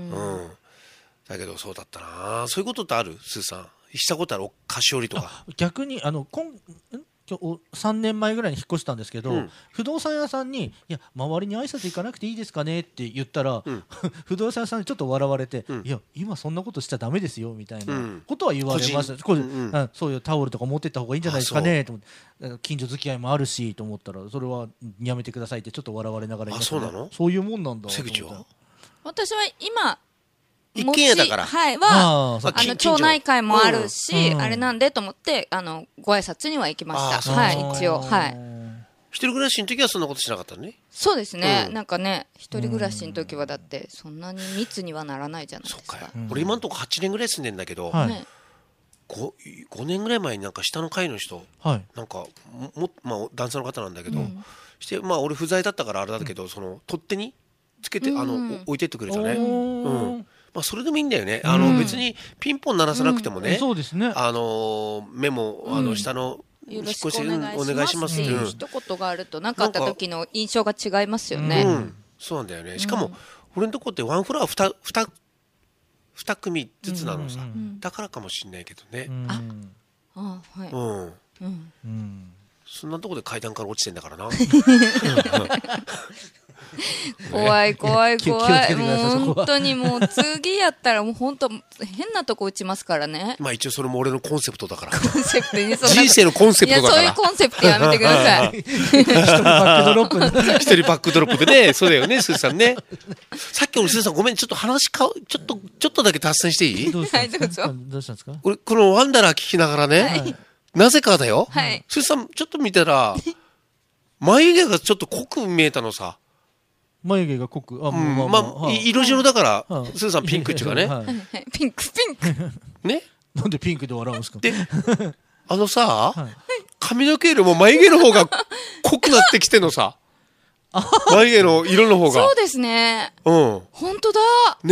うん、だけどそうだったな。そういうことってある？スーさんしたことある？菓子折りとか。 逆にあのこんさんねんまえぐらいに引っ越したんですけど、うん、不動産屋さんにいや周りに挨拶行かなくていいですかねって言ったら、うん、不動産屋さんにちょっと笑われて、うん、いや今そんなことしちゃダメですよみたいなことは言われました、うんうんうん、そういうタオルとか持ってった方がいいんじゃないですかねと思って、近所付き合いもあるしと思ったらそれはやめてくださいってちょっと笑われながら言いました、ね、 あ、そうなの？ そういうもんなんだ。 瀬口は私は今一軒家だから、 はい、はああの町内会もあるし、うん、あれなんでと思ってあのご挨拶には行きました。はい、一応、はい。 一人暮らしの時はそんなことしなかったね。 そうですね、うん、なんかね一人暮らしの時はだってそんなに密にはならないじゃないですか。 そうか、うん、俺今のところはちねんぐらい住んでんだけど、はい、5, ごねんぐらい前になんか下の階の人、はい、なんかも、まあ、男性の方なんだけど、うん、してまあ俺不在だったからあれだけど、うん、その取っ手につけて、うん、あの置いてってくれたね。うんまあ、それでもいいんだよね。あの、うん、別にピンポン鳴らさなくてもね、うん、 そうですね、 あのメモ、あの下のよろしくお願いしますっていう一言があると何かあった時の印象が違いますよね。 うん、そうなんだよね。しかも、うん、俺のとこってワンフロア 2, 2, 2組ずつなのさ、うん、だからかもしれないけどね、うん、 ああはい、うんうんうん、そんなとこで階段から落ちてんだからな怖い怖い怖い、もう本当にもう次やったらもう本当変なとこ打ちますからね。 まあ一応それも俺のコンセプトだからコンセプトにそ人生のコンセプトだから。 いやそういうコンセプトやめてください一人バックドロップ一人バックドロップでねそうだよねスーさんね。さっきのスーさんごめんちょっと話かちょっとちょっとだけ達成していい？ どうしたんですか？どうしたんですか？ 俺このワンダラー聞きながらね、はい、なぜかだよ、 はい、 スーさんちょっと見たら眉毛がちょっと濃く見えたのさ。 眉毛が濃く、あ、 うん、まあ、まあまあ、色白だから、はあ、スーさんピンクっていうかね、はい、 ピンクピンクね、 なんでピンクで笑うんですか？ で、あのさ、はい、髪の毛よりも眉毛の方が濃くなってきてんのさ眉毛の色の方がそうですね、 うん、 本当だね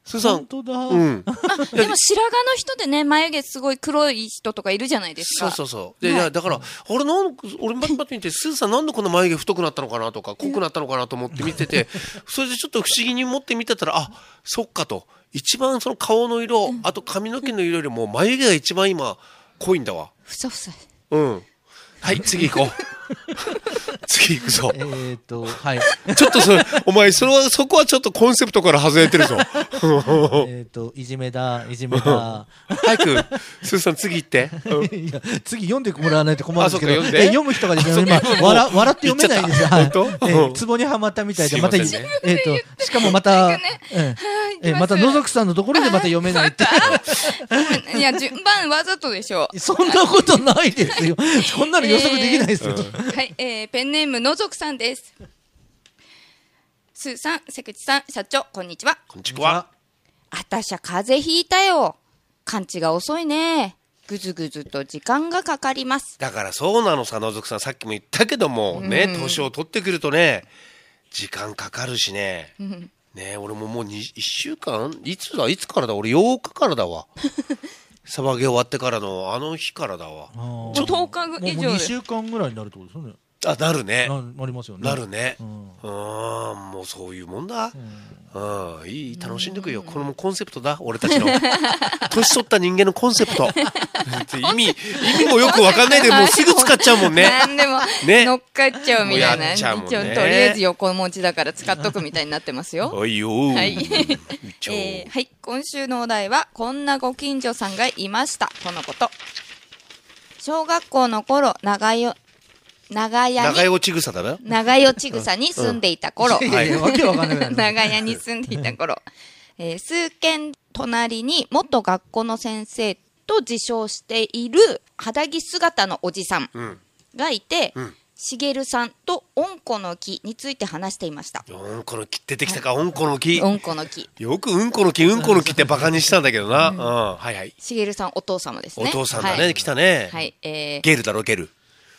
スーさん。 本当だ。 うん。 あ、でも白髪の人でね、眉毛すごい黒い人とかいるじゃないですか。 そうそうそう。で、いや、だから、俺なん、俺バッバッと見て、スーさんなんでこんな眉毛太くなったのかなとか、濃くなったのかなと思って見てて、それでちょっと不思議に思って見てたら、あ、そっかと。一番その顔の色、あと髪の毛の色よりも眉毛が一番今、濃いんだわ。 ふさふさ。 うん。はい、次行こう。次行くぞ。 えーっと、はい。 ちょっとそれ、お前、それは、そこはちょっとコンセプトから外れてるぞ。 えーっと、いじめだ、いじめだ。 早く、スーさん次行って。 いや、次読んでもらわないと困るんですけど、 あそうか読んでえ読む人がですね、今、笑笑って読めないんですよ。はい。 本当えーツボにはまったみたいで、また、 すいませんねえーっと、しかもまた、うんえーまた、のぞくさんのところでまた読めないって。 いや、順番わざとでしょう。 そんなことないですよ。そんなの予測できないですよ。 はい、えー、ペンネームのぞくさんです。スーさん、瀬口さん、社長、こんにちは。 こんにちは。 あたしゃ風邪ひいたよ。完治が遅いね。ぐずぐずと時間がかかります。 だからそうなのさ、のぞくさん、さっきも言ったけども、ね、年を取ってくるとね、時間かかるしね。ね、俺ももうにいっしゅうかんいつだいつからだ俺ようかからだわ。さばげ終わってからのあの日からだわ。 もうとおか以上で。 もうにしゅうかんぐらいになるってことですよね。 あ、なるね。 ななりますよね。 なるね。ううんん、もうそういうもんだ。うん、いい、楽しんでくよ。これもコンセプトだ、俺たちの。年取った人間のコンセプト。意味、意味もよくわかんないで、もうすぐ使っちゃうもんね。 なんでも、 ね乗っかっちゃうみたいな。 もうやっちゃうもんね一応とりあえず横文字だから使っとくみたいになってますよ。 おいよー。 はい一応えーはい。今週のお題は、こんなご近所さんがいました。とのこと。小学校の頃、長よ、長屋に、 長与千草だな。 長与千草に住んでいた頃、 いやいや、わけわかんなくなる。 長屋に住んでいた頃、えー数軒隣に元学校の先生と自称している肌着姿のおじさんうん。 がいて、 んしげるさんとおんこの木について話していました。 うんこの木出てきたか、うんこの木。 おんこの木。 よくうんこの木、うんこの木ってバカにしたんだけどな。うん。はいはい。 しげるさんお父様ですね。 お父さんだはね、 い来たね。 はい、えー、 ゲルだろ、ゲル。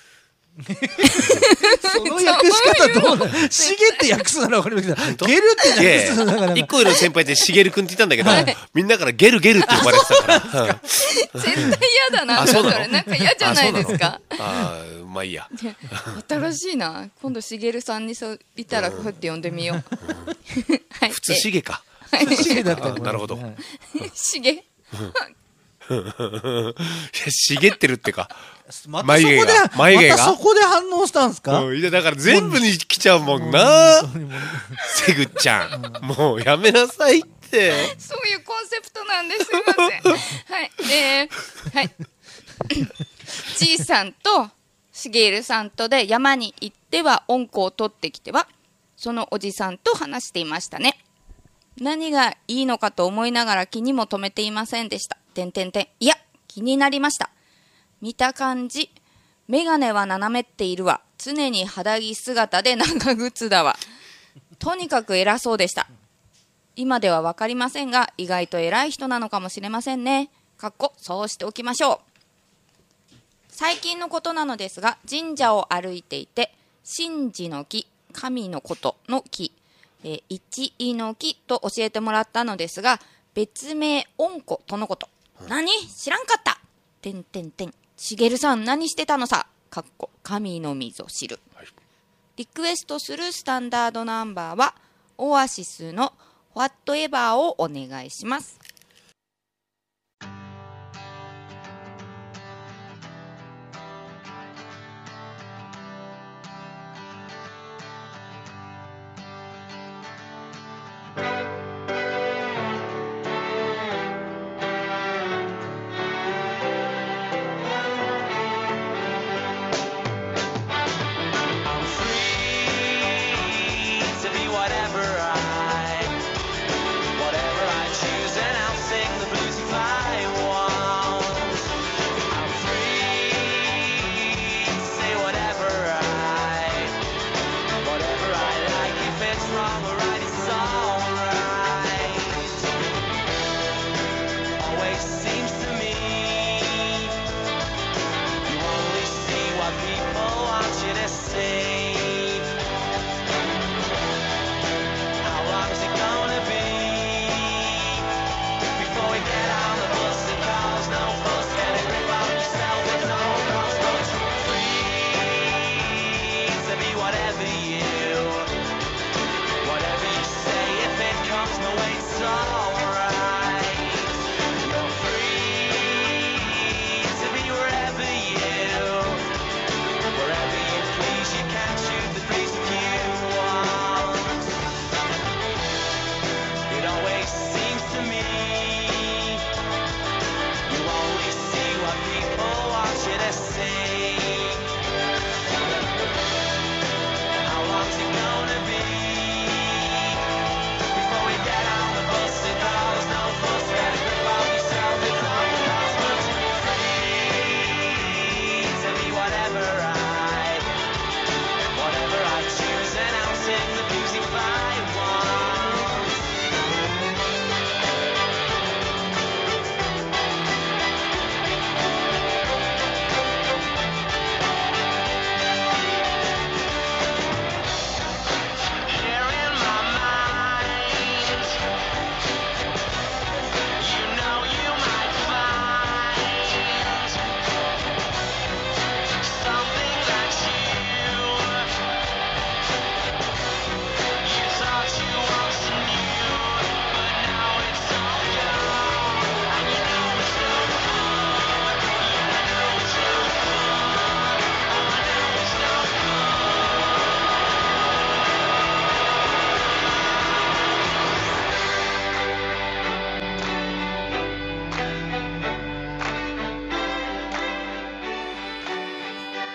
その訳し方どうなの？しげって訳すならわかりますけど、ゲルって訳ゲすならなかなか一個上の先輩でしげるくんって言ったんだけど、みんなからゲルゲルって呼ばれてたから。うん絶対嫌だな。 あそうなのれなんか嫌じゃないですか。 ああ、まあいいや。 新しいな。今度しげるさんにそういたらこうやって呼んでみよう。はい。 普通しげか。 しげだったらあなるほどはいえしげ。 いや、茂ってるってか。 またそこ眉毛でが眉毛がまたそこで反応したんですか？ うんいや、だから全部に来ちゃうもんな。 本当にもうセグちゃん。もうやめなさいって。 そういうコンセプトなんです。すいません。はい。えー、はい。ちいさんとしげるさんとで山に行っては音符を取ってきては、そのおじさんと話していましたね。何がいいのかと思いながら気にも留めていませんでした。てんてんてん。いや、気になりました。見た感じ、メガネは斜めっているわ。常に肌着姿で長靴だわ。とにかく偉そうでした。今では分かりませんが、意外と偉い人なのかもしれませんね。かっこ、そうしておきましょう。最近のことなのですが、神社を歩いていて、神事の木、神のことの木、えー、一位の木と教えてもらったのですが、別名、音符とのこと。うん、何知らんかった。てんてんてん。しげるさん何してたのさ。かっこ、神のみぞ知る。はい、リクエストするスタンダードナンバーは、オアシスの Whatever をお願いします。 Whatever I, whatever I choose and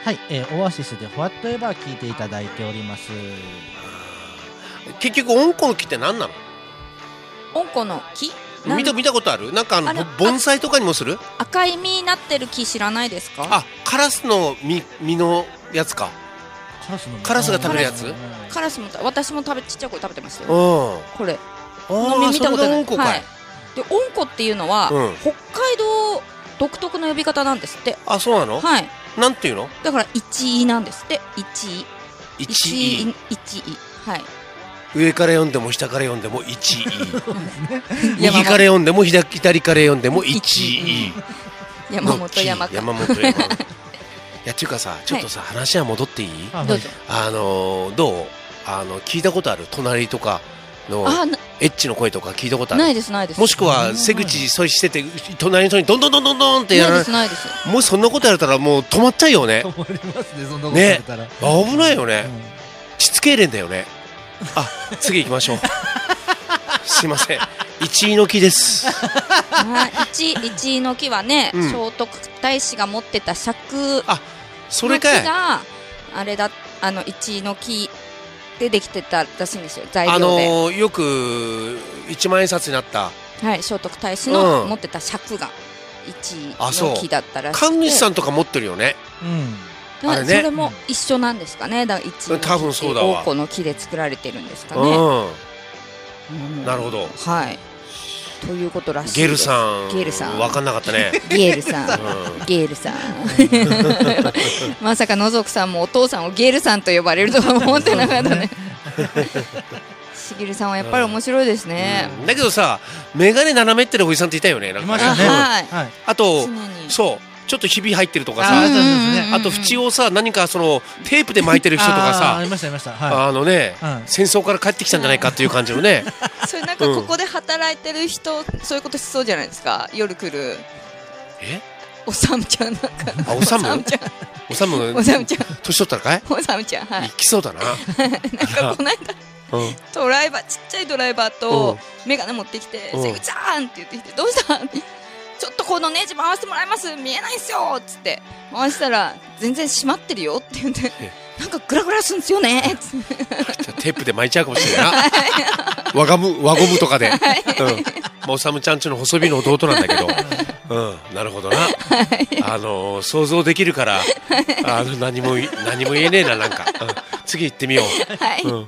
はい、えー、オアシスで「What Ever」聞いていただいております。 結局オンコの木って何なの？ オンコの木見た見たことある？なんかあのあれ盆栽とかにもする？ 赤い実になってる木知らないですか？ あ、カラスの実実のやつか。 カラスのカラスが食べるやつ？ カラスも私も食べちっちゃい声食べてましたうよ。 ん。 これあ飲みあ、それが見たことない。 オンコかい。 でオンコっていうのは、 うん北海道独特の呼び方なんですって。 あ、そうなの？ はい。 なんていうの？ だから一位なんですって。一位。 一位。 一位。はい。 上から読んでも下から読んでも一位。 山右から読んでも左左から読んでも一位。 山本山か。 山本山。いやっていうかさ、ちょっとさ、話は戻っていい？ どうぞ。 あのー、どう？あの聞いたことある？隣とかのあなエッチの声とか聞いたことある？ ないですないです。 もしくは瀬口そいしてて隣の人にどんどんどんどんどんってやらないですないです。 もしそんなことやれたらもう止まっちゃうよね。 止まりますね、そんなことやったら。 ね、危ないよね。膣痙攣だよね。あ、次行きましょう。すいません。一位の木です。 はい、一位一位の木はね、 うん聖徳太子が持ってた尺あ、それの木かい。 があれだ、あの一位の木でできてたらしいんですよ、材料あで。 のー、よく一万円札になったはい、聖徳太子のうん持ってた尺が一位あそうの木だったらしくて、 神主さんとか持ってるよね。 うん。 だからあれねそれも一緒なんですかね。だから一位の木多分そうだわ大古の木で作られてるんですかね。 ううんん。なるほど。 はい。ということらしいです。 ゲルさん。 ゲルさん。 分かんなかったね。 ゲールさん、 うんゲールさんまさかのぞくさんもお父さんをゲールさんと呼ばれるとは思ってなかったねしぎるさんはやっぱり面白いですね、 うんだけどさ、メガネ斜めってるおじさんっていたよね。なんかねいましたね。 あはいはい。 あと常にそうちょっとひび入ってるとかあーさ、 そうですねうんあと縁をさ何かそのテープで巻いてる人とかあーあさり、ましたいました。はあのね、 うん戦争から帰ってきたんじゃないかっていう感じのね。 それなんかここで働いてる人、そういうことしそうじゃないですか。夜来るえ？ おさむちゃんなんかあ、おさむ？ おさむちゃんおさむおさむちゃん年取ったらかい？ おさむちゃん、はい。 来そうだな。 なんかこの間うん。 ドライバー、ちっちゃいドライバーとメガネ持ってきて、 うんせぐちゃんって言ってきて、どうしたんちょっとこのネジ回してもらいます、見えないんすよっつって回したら、全然閉まってるよって言って、なんかグラグラするんですよねっつって。 じゃあテープで巻いちゃうかもしれないな。輪ゴム輪ゴムとかで。うん。まあおさむちゃんちの細身の弟なんだけど。うん。なるほどな。あのー想像できるからあの何もい何も言えねえななんか。うん次行ってみよう。 はい、 うん。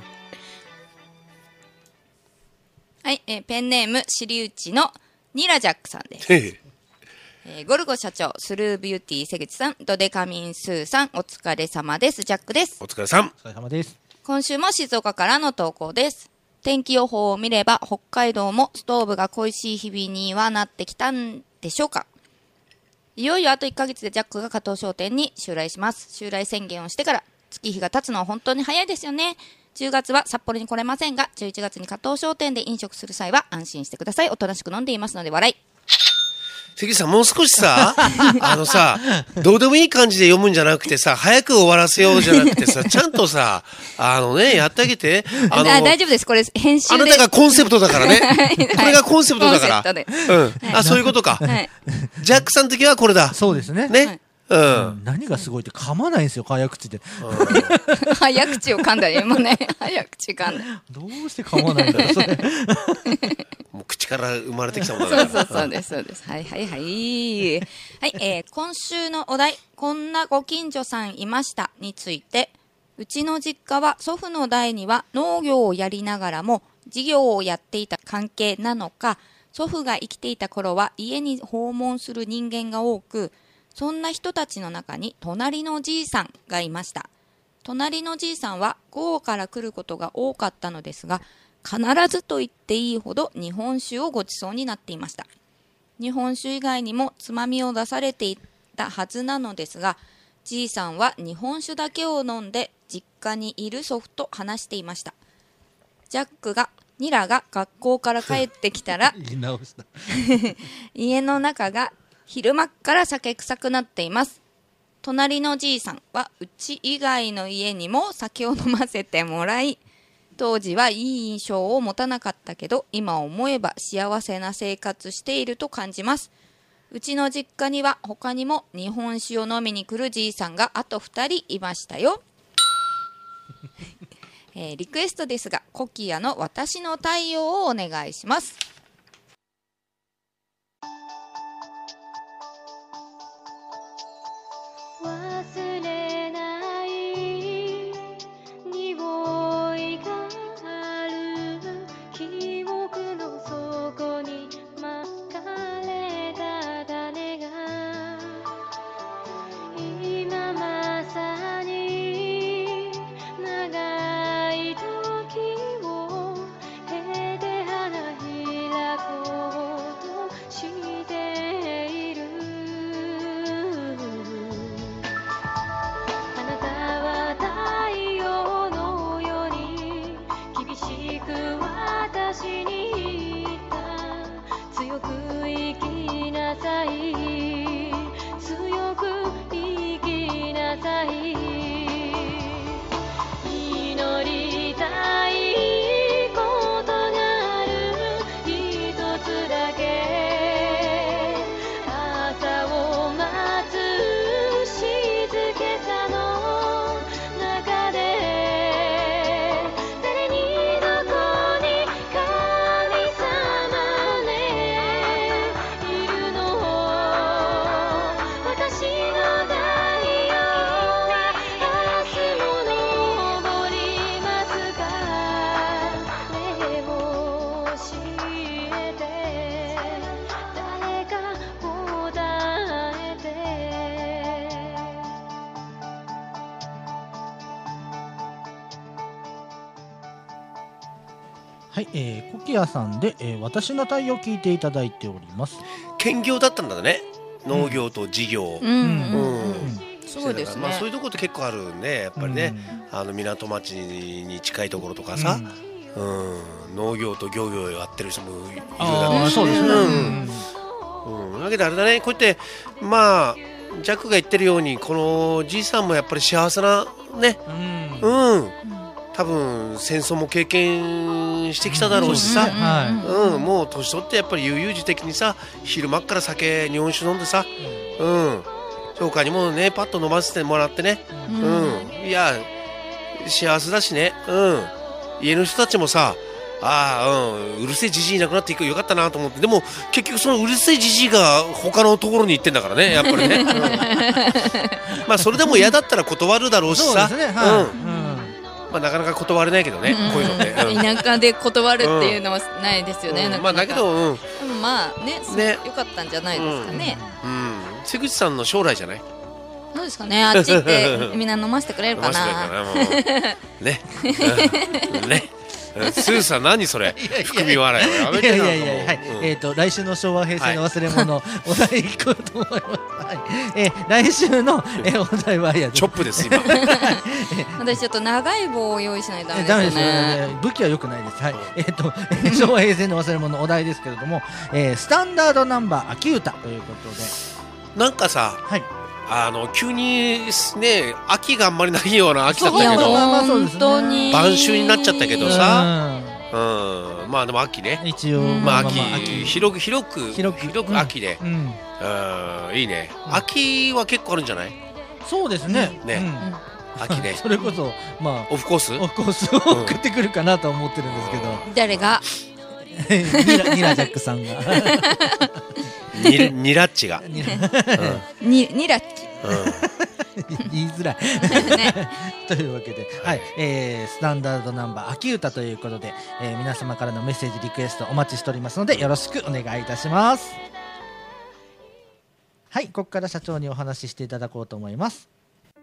はいえーペンネーム尻内のニラジャックさんです。 へえ。 えーゴルゴ社長、スルービューティー瀬口さん、ドデカミンスーさん、お疲れ様です。ジャックです。 お疲れさん。 い。お疲れ様です。 今週も静岡からの投稿です。天気予報を見れば北海道もストーブが恋しい日々にはなってきたんでしょうか。いよいよあといっかげつでジャックが加藤商店に襲来します。襲来宣言をしてから月日が経つのは本当に早いですよね。じゅうがつは札幌に来れませんが、じゅういちがつに加藤商店で飲食する際は安心してください。おとなしく飲んでいますので笑い。 関口さん、もう少しさ、あのさ、どうでもいい感じで読むんじゃなくてさ、早く終わらせようじゃなくてさ、ちゃんとさ、あのね、やってあげて。あの、 あ大丈夫です。これ編集で。 あなたがコンセプトだからね。これがコンセプトだから。 コンセプトうん。 はいあ、そういうことか。 はい。 ジャックさんの時はこれだ。 そうですね。 ね。 はいうん。 うん何がすごいって噛まないんですよ、早口で。 早口を噛んだよ、今ね。早口噛んだ。 どうして噛まないんだろう、それ。 もう口から生まれてきたものそうだから。 そうそうです、そうです。はいはいはい。はい、えー、今週のお題、こんなご近所さんいましたについて、うちの実家は祖父の代には農業をやりながらも事業をやっていた関係なのか、祖父が生きていた頃は家に訪問する人間が多く、そんな人たちの中に隣のじいさんがいました。隣のじいさんは午後から来ることが多かったのですが、必ずと言っていいほど日本酒をごちそうになっていました。日本酒以外にもつまみを出されていたはずなのですが、じいさんは日本酒だけを飲んで実家にいる祖父と話していました。ジャックがニラが学校から帰ってきたら言い直した。 家の中が昼間っから酒臭くなっています。隣のじいさんはうち以外の家にも酒を飲ませてもらい、当時はいい印象を持たなかったけど、今思えば幸せな生活していると感じます。 うちの実家には他にも日本酒を飲みに来るじいさんがあとふたりいましたよ。えー、リクエストですがコキアの私の太陽をお願いします。 忘れない匂いがある記憶の底にまかれた種が今まさに長い時を経て花開こうとしている。あなたは太陽のように厳しく私に言った。強く生きなさい、強く生きなさい。祈りたいことがある一つだけ。朝を待つ静けさの中で誰にどこに神様ねいるの。私の太陽は明日も昇りますか。目を教えて誰か答えて。 はい、えー、コキアさんで、えー、私の太陽を聞いていただいております。 兼業だったんだね、農業と事業、 うんうんうんうんすごいですね。 まあ、そういうところって結構あるね、やっぱりね、あの港町に近いところとかさ、うん農業と漁業をやってる人もいるだろうし、 あーそうですね、 うんうん、だけどあれだね、こうやってまあジャックが言ってるようにこのじいさんもやっぱり幸せなね、 うんうん、多分戦争も経験してきただろうしさ、 そうですねはいうん、もう年取ってやっぱり悠々自適にさ、昼間っから酒日本酒飲んでさ、うんそうかにもねパッと飲ませてもらってね、うんいや幸せだしね、うん家の人たちもさ、ああ、うん、うるせえじじいいなくなっていくよかったなと思って、でも結局そのうるせえじじいが他のところに行ってんだからね、やっぱりね、うんまあそれでも嫌だったら断るだろうしさ、 そうですね、はい、 うんまあ、なかなか断れないけどね、こういうのって、うん田舎で断るっていうのはないですよね、 うんなかなかまあだけど、うんでもまあねね良かったんじゃないですかね。 うん瀬口さんの将来じゃない、 どうですかね、あっち行ってみんな飲ませてくれるかマジな。 だからもうね、うんね、スーさん何それ、含み笑いをやめいやいてなやいや、はい、 うんえっ、と来週の昭和平成の忘れ物、お題いこうと思います。はい、えー、来週の、えー、お題はやチョップです今私ちょっと長い棒を用意しないとダメですよダメですよね。 ね。武器は良くないです。はい。えっ、と昭和平成の忘れ物お題ですけれども、えー、スタンダードナンバー秋歌ということで、 なんかさ、 はい。 あの急にね秋があんまりないような秋だったいやけど、 まあまあそうですね本当に晩秋になっちゃったけどさ、 ううん、まあでも秋ねん、一応、 うんまあ秋、 秋広く広く広く広く秋で、 うん、 うん、いいね、 うん秋は結構あるんじゃない、 そうですね。 ねうん秋ねそれこそまオフコースあオフコースを送ってくるかなと思ってるんですけど、 誰がニラニラジャックさんがニラニラッチが、 ニラにニラッチうん言いづらいねというわけで、はい、えー、スタンダードナンバー秋歌ということで、えー、皆様からのメッセージリクエストお待ちしておりますのでよろしくお願いいたします。はい、ここから社長にお話ししていただこうと思います。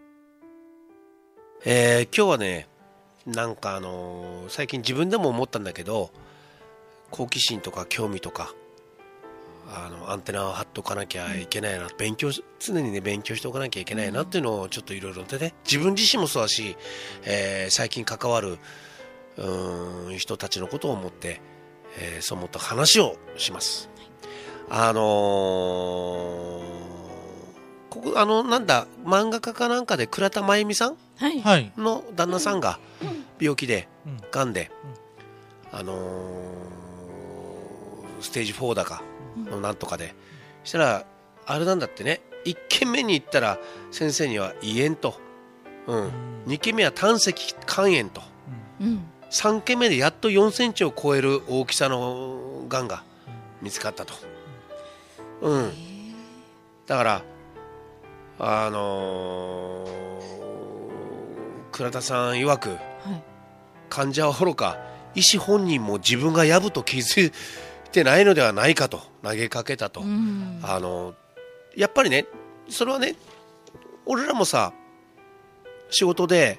えー今日はね、なんかあのー最近自分でも思ったんだけど、好奇心とか興味とかあのアンテナを張っておかなきゃいけないな、勉強し常にね勉強しておかなきゃいけないなっていうのをちょっといろいろでね、自分自身もそうだし、えー最近関わるうーん人たちのことを思って、えーそう思った話をします。あのーここあのなんだ漫画家かなんかで倉田真由美さんはいはい、 の旦那さんが病気で、 うんがんで、あのーステージフォーだかのなんとかで、したらあれなんだってね、いっけんめに行ったら先生には胃炎と、うん、にけんめは胆石肝炎と、 うん、 さんけんめでやっとよんセンチを超える大きさのがんが見つかったと、うん、だからあのー、倉田さん曰く、はい、患者はおろか医師本人も自分がやぶと気づいてないのではないかと投げかけたと、うん、あのやっぱりね、それはね、俺らもさ仕事で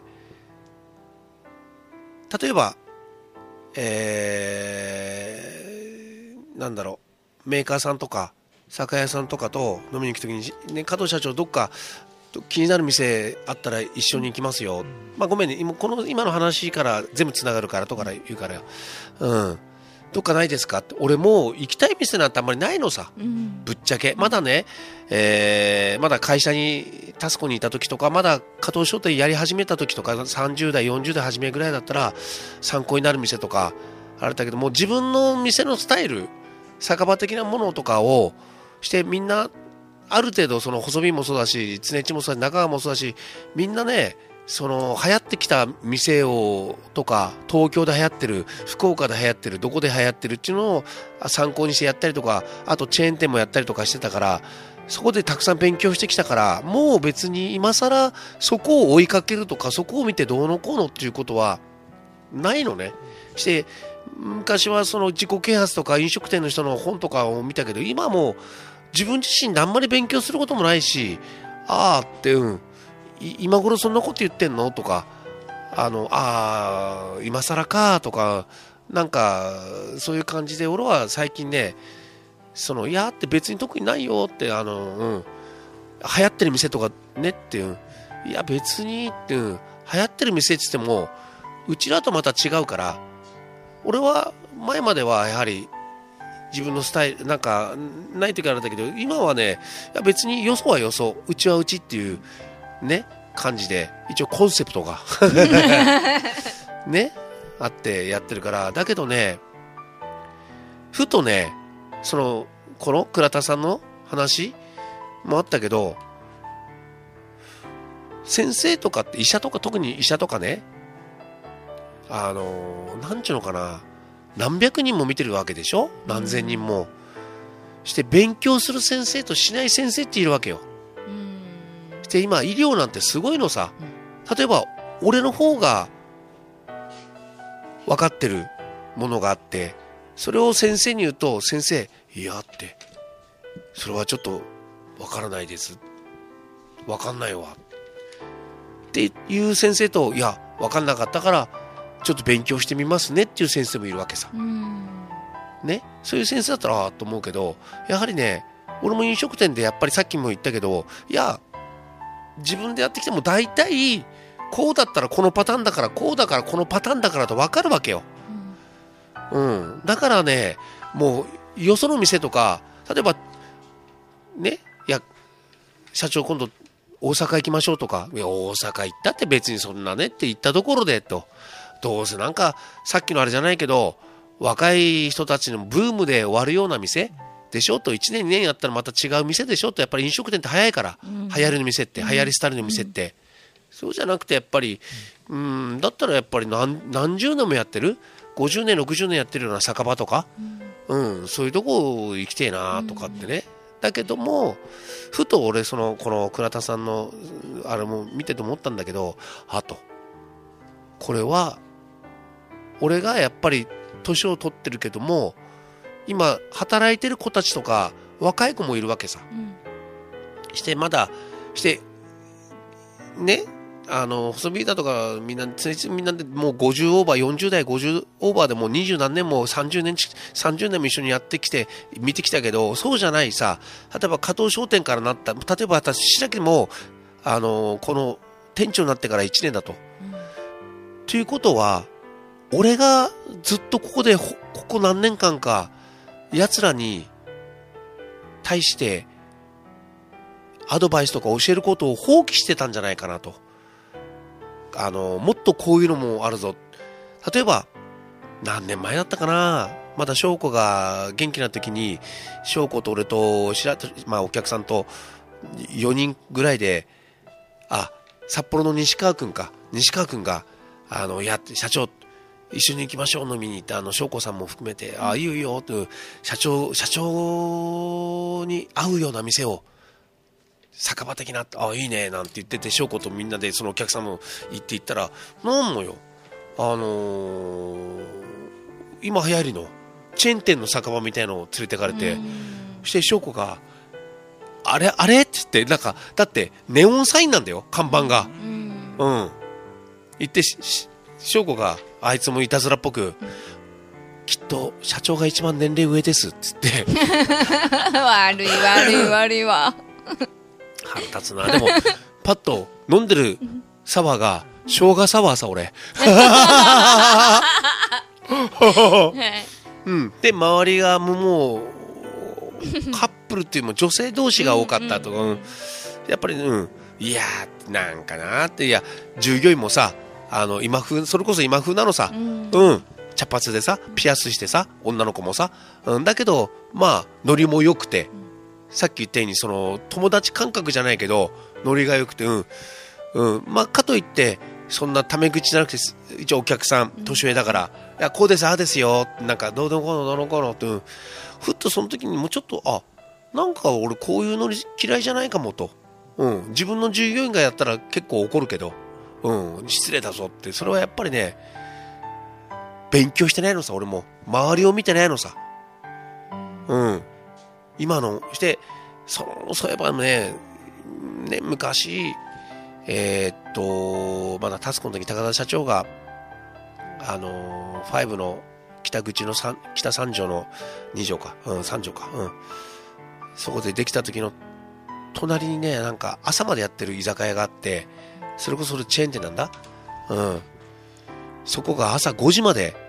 例えば、えー、なんだろう、メーカーさんとか酒屋さんとかと飲みに行くときに、ね、加藤社長どっか気になる店あったら一緒に行きますよ、まあ、ごめんね、今この今の話から全部つながるからとから言うからよ、うん、どっかないですかって。俺もう行きたい店なんてあんまりないのさ、うん、ぶっちゃけまだね、えー、まだ会社にタスコにいた時とか、まだ加藤商店やり始めた時とかさんじゅう代よんじゅう代初めぐらいだったら参考になる店とかあれだけども、自分の店のスタイル酒場的なものとかをしてみんなある程度その細身もそうだし常地もそうだし中川もそうだし、みんなねその流行ってきた店をとか東京で流行ってる福岡で流行ってるどこで流行ってるっていうのを参考にしてやったりとか、あとチェーン店もやったりとかしてたから、そこでたくさん勉強してきたから、もう別に今更そこを追いかけるとかそこを見てどうのこうのっていうことはないのね。して昔はその自己啓発とか飲食店の人の本とかを見たけど、今も自分自身であんまり勉強することもないし、あーって、うん、今頃そんなこと言ってんのとか、あのあー今更かとか、なんかそういう感じで俺は最近ね、そのいやって別に特にないよって、あの、うん、流行ってる店とかねって、うん、いや別にって、うん、流行ってる店って言ってもうちらとまた違うから、俺は前まではやはり自分のスタイルなんかない時あるんだけど、今はね、いや別によそはよそ、うちはうちっていうね感じで一応コンセプトがねあってやってるから。だけどね、ふとね、そのこの倉田さんの話もあったけど、先生とかって医者とか、特に医者とかね、あのなんちゅうのかな、何百人も見てるわけでしょ、何千人もして勉強する先生としない先生っているわけよ。して今医療なんてすごいのさ。例えば俺の方が分かってるものがあって、それを先生に言うと、先生いやってそれはちょっと分からないです、分かんないわっていう先生と、いや分かんなかったからちょっと勉強してみますねっていう先生もいるわけさ、ね、そういう先生だったらああと思うけど、やはりね、俺も飲食店でやっぱりさっきも言ったけど、いや自分でやってきても大体こうだったらこのパターンだから、こうだからこのパターンだからと分かるわけよ、うん、うん、だからね、もうよその店とか、例えばね、いや社長今度大阪行きましょうとか、いや大阪行ったって別にそんなねって言ったところでと、どうせなんかさっきのあれじゃないけど若い人たちのブームで終わるような店でしょと、いちねんにねんやったらまた違う店でしょと、やっぱり飲食店って早いから、うん、流行りの店って、うん、流行りスタイルの店って、うん、そうじゃなくてやっぱり、うん、だったらやっぱり 何, 何十年もやってる、ごじゅうねんろくじゅうねんやってるような酒場とか、うんうん、そういうとこ行きてえなとかってね、だけどもふと俺そのこの倉田さんのあれも見てて思ったんだけど、あとこれは俺がやっぱり年を取ってるけども、今働いてる子たちとか若い子もいるわけさ、うん、してまだしてね、あの細ビータとかみんなみんなでもうごじゅうオーバー、よんじゅう代ごじゅうオーバーでもうにじゅう何年もさんじゅうねんさんじゅうねんも一緒にやってきて見てきたけど、そうじゃないさ、例えば加藤商店からなった、例えば私白木もあのこの店長になってからいちねんだと、うん、ということは俺がずっとここでここ何年間か奴らに対してアドバイスとか教えることを放棄してたんじゃないかなと。あのもっとこういうのもあるぞ。例えば何年前だったかな、 まだ翔子が元気な時に、翔子と俺と、しら、まあお客さんとよにんぐらいで、あ、札幌の西川くんか、西川くんが、あの、やって、社長、一緒に行きましょう飲みに行って、あの、翔子さんも含めて、あ、いいよいいよって、社長、社長に会うような店を、酒場的な、あ、いいね、なんて言ってて、翔子とみんなでそのお客さんも行って行ったら、なんのよ、あのー、今流行りの、チェーン店の酒場みたいのを連れてかれて、そして翔子が、あれあれって言って、なんか、だってネオンサインなんだよ、看板が。うん。うん、言って、翔子が、あいつもいたずらっぽく、きっと社長が一番年齢上ですって言って。 悪い悪い悪いわ。 腹立つな。でも、パッと飲んでるサワーが、生姜サワーさ、俺。うん。で、周りがもう、カップルっていうも女性同士が多かったとか、うんうんうん、やっぱり、うん。いやー、なんかなーって、いや、従業員もさ、あの、今風、それこそ今風なのさ、うん。うん、茶髪でさ、ピアスしてさ、女の子もさ、うん、だけど、まあ、ノリも良くて、さっき言ったようにその友達感覚じゃないけどノリが良くて、うんうん、まあかといってそんなタメ口じゃなくて、一応お客さん年上だから、うん、いやこうですああですよ、なんかどうでもこうのどうのこうのって、うん、ふっとその時にもうちょっと、あ、なんか俺こういうノリ嫌いじゃないかもと、うん、自分の従業員がやったら結構怒るけど、うん、失礼だぞって、それはやっぱりね、勉強してないのさ、俺も周りを見てないのさ、うん。今のしてそのそういえばね、ね昔えー、っとまだタスコの時高田社長があのー、ファイブの北口の三北三条のに条か、うん、さん条か、うん、そこでできた時の隣にね、なんか朝までやってる居酒屋があって、それこそそれチェーン店なんだ、うん、そこが朝ごじまで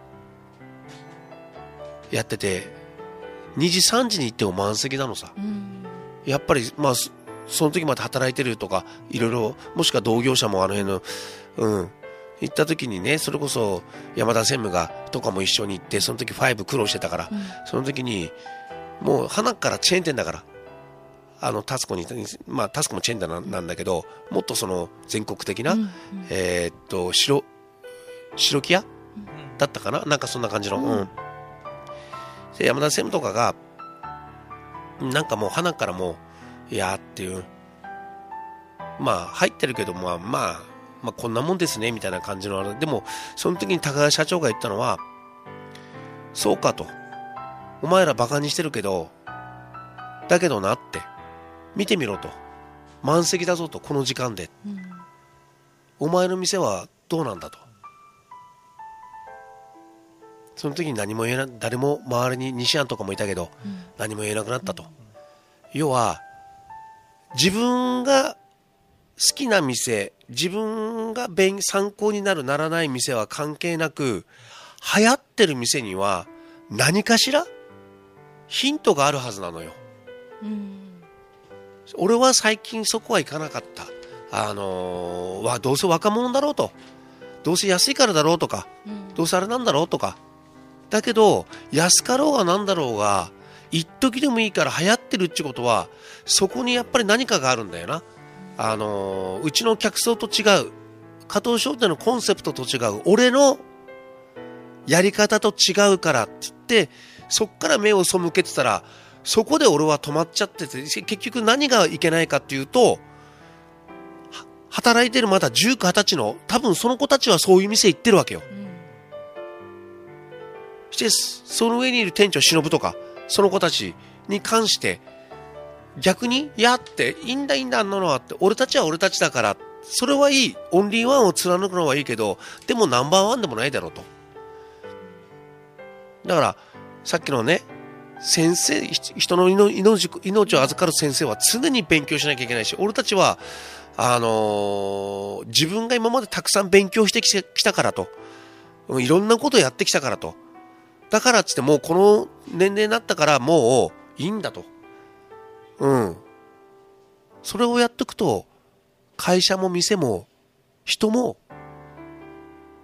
やってて、にじさんじに行っても満席なのさ、うん、やっぱりまあその時まで働いてるとかいろいろ、もしくは同業者もあの辺の、うん、行った時にね、それこそ山田専務がとかも一緒に行って、その時ファイブ苦労してたから、うん、その時にもう花からチェーン店だから、あのタスコに、まあタスコもチェーン店 な, なんだけど、もっとその全国的な、うんうん、えー、っと白白木屋だったかな、なんかそんな感じの、うんうん、で山田専務とかがなんかもう花からもいやーっていう、まあ入ってるけど、まあまあまあこんなもんですねみたいな感じのあれでも、その時に高田社長が言ったのは、そうかと、お前らバカにしてるけど、だけどなって見てみろと、満席だぞと、この時間で、うん、お前の店はどうなんだと。その時に何も言えな、誰も周りに西安とかもいたけど、うん、何も言えなくなったと、うん、要は自分が好きな店、自分が勉参考になるならない店は関係なく、流行ってる店には何かしらヒントがあるはずなのよ、うん、俺は最近そこは行かなかった。あのー、わどうせ若者だろうと、どうせ安いからだろうとか、うん、どうせあれなんだろうとか、だけど安かろうがなんだろうが一時でもいいから流行ってるってことは、そこにやっぱり何かがあるんだよな。あのー、うちの客層と違う、加藤商店のコンセプトと違う、俺のやり方と違うからって言って、そっから目を背けてたら、そこで俺は止まっちゃってて、結局何がいけないかっていうと、働いてるまだじゅうか、はたちの、多分その子たちはそういう店行ってるわけよ、うん、して、その上にいる店長忍とか、その子たちに関して、逆に、やって、いいんだいいんだあんなのはって、俺たちは俺たちだから、それはいい。オンリーワンを貫くのはいいけど、でもナンバーワンでもないだろうと。だから、さっきのね、先生、人の命、命を預かる先生は常に勉強しなきゃいけないし、俺たちは、あのー、自分が今までたくさん勉強してきたからと、いろんなことをやってきたからと、だからっつってもうこの年齢になったからもういいんだと。うん。それをやっていくと、会社も店も人も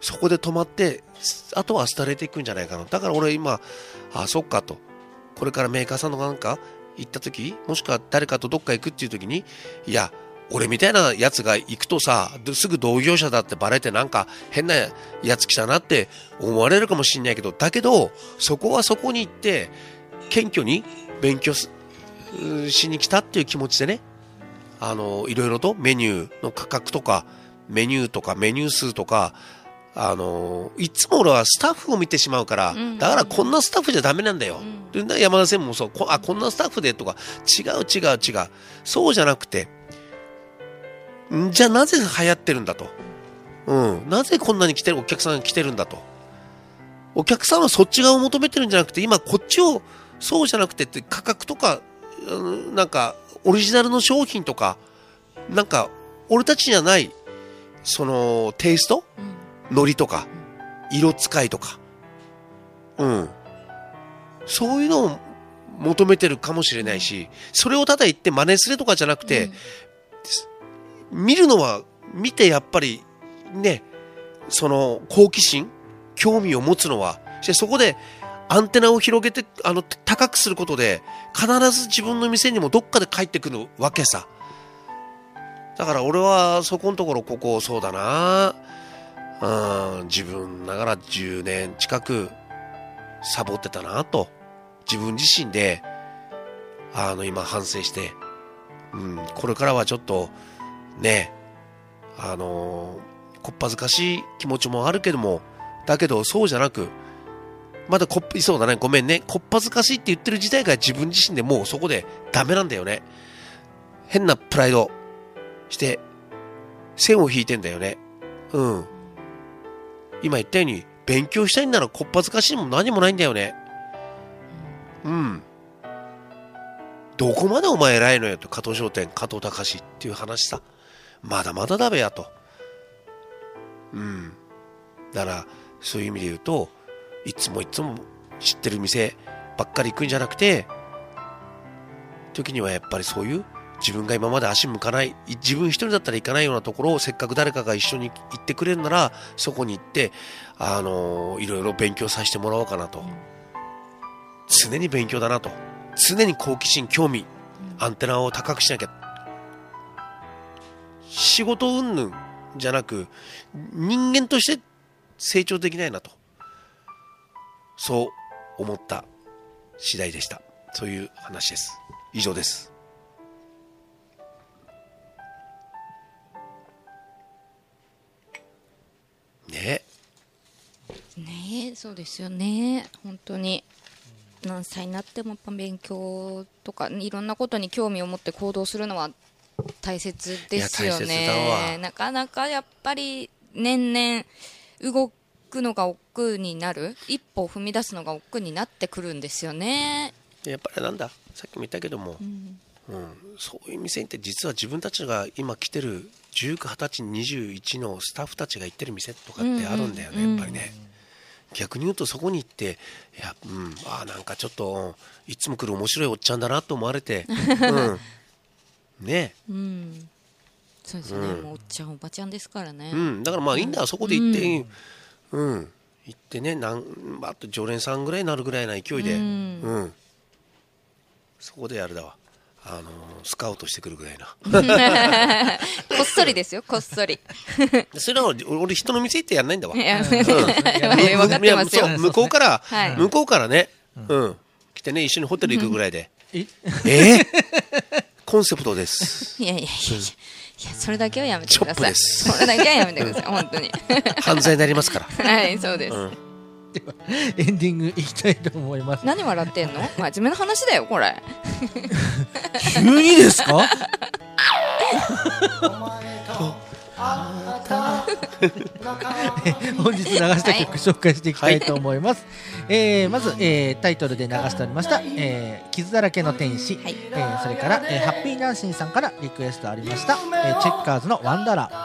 そこで止まってあとは廃れていくんじゃないかな。だから俺今あそっかと、これからメーカーさんのなんか行った時、もしくは誰かとどっか行くっていう時に、いや俺みたいなやつが行くとさ、すぐ同業者だってバレてなんか変なやつ来たなって思われるかもしれないけど、だけどそこはそこに行って謙虚に勉強しに来たっていう気持ちでね、あのいろいろとメニューの価格とかメニューとかメニュー数とか、あのいつも俺はスタッフを見てしまうから、うん、だからこんなスタッフじゃダメなんだよ、うん、で山田専務もそう、こあこんなスタッフでとか、違う違う違う、そうじゃなくて、んじゃあなぜ流行ってるんだと、うん、なぜこんなに来てるお客さんが来てるんだと、お客さんはそっち側を求めてるんじゃなくて、今こっちをそうじゃなくてって価格とか、うん、なんかオリジナルの商品とか、なんか俺たちにはないそのテイスト、うん、ノリとか色使いとか、うん、そういうのを求めてるかもしれないし、それをただ言って真似するとかじゃなくて、うん、見るのは見てやっぱりね、その好奇心、興味を持つのは、そこでアンテナを広げてあの高くすることで必ず自分の店にもどっかで帰ってくるわけさ。だから俺はそこのところ、ここそうだな、うん、自分ながらじゅうねん近くサボってたなと自分自身であの今反省して、うん、これからはちょっとね、あのこっぱずかしい気持ちもあるけども、だけどそうじゃなく、まだこっそうだね、ごめんね、こっぱずかしいって言ってる時代が自分自身でもうそこでダメなんだよね。変なプライドして線を引いてんだよね。うん。今言ったように勉強したいんならこっぱずかしいも何もないんだよね。うん。どこまでお前偉いのよと、加藤商店加藤隆っていう話さ。まだまだだべやと。うん。だからそういう意味で言うと、いつもいつも知ってる店ばっかり行くんじゃなくて、時にはやっぱりそういう自分が今まで足向かない、自分一人だったら行かないようなところをせっかく誰かが一緒に行ってくれるなら、そこに行ってあのー、いろいろ勉強させてもらおうかなと。常に勉強だなと、常に好奇心興味アンテナを高くしなきゃ。仕事云々じゃなく人間として成長できないなと、そう思った次第でした。そういう話です。以上です。ねえねえ、そうですよね。本当に何歳になってもやっぱ勉強とかいろんなことに興味を持って行動するのは大切ですよね。なかなかやっぱり年々動くのが億劫になる、一歩を踏み出すのが億劫になってくるんですよね。 やっぱりなんだ、さっきも言ったけども、うんうん、そういう店って実は自分たちが今来てるじゅうきゅう、はたち、にじゅういちのスタッフたちが行ってる店とかってあるんだよね、うんうん、やっぱりね。逆に言うとそこに行って、いや、うん、あなんかちょっといつも来る面白いおっちゃんだなと思われて、うんね、 うん、そうですね、うん、もうおっちゃんおばちゃんですからね、 うん、だからまあいいんだ、うん、そこで行って、うん、うん、行ってね、なんあと常連さんぐらいになるぐらいな勢いで、うんうん、そこでやるだわ、あのー、スカウトしてくるぐらいなこっそりですよ、こっそりそれは俺人の店行ってやんないんだわ。いや、うん、 分かってますよ。 向こうから、はい、向こうからね、うん、来てね、一緒にホテル行くぐらいで、うん、ええーコンセプトです。 いやいやいやいや、いやそれだけはやめてください。 それだけはやめてください、本当に。 犯罪になりますから。 はい、そうです。うん、 ではエンディングいきたいと思います。 何笑ってんの？真面目な話だよこれ。 急にですか？本日流した曲紹介していきたいと思います、はい、えー、まず、えー、タイトルで流しておりました、えー、傷だらけの天使、はい、えー、それから、えー、ハッピーナンシーさんからリクエストありました、えー、チェッカーズのワンダラー、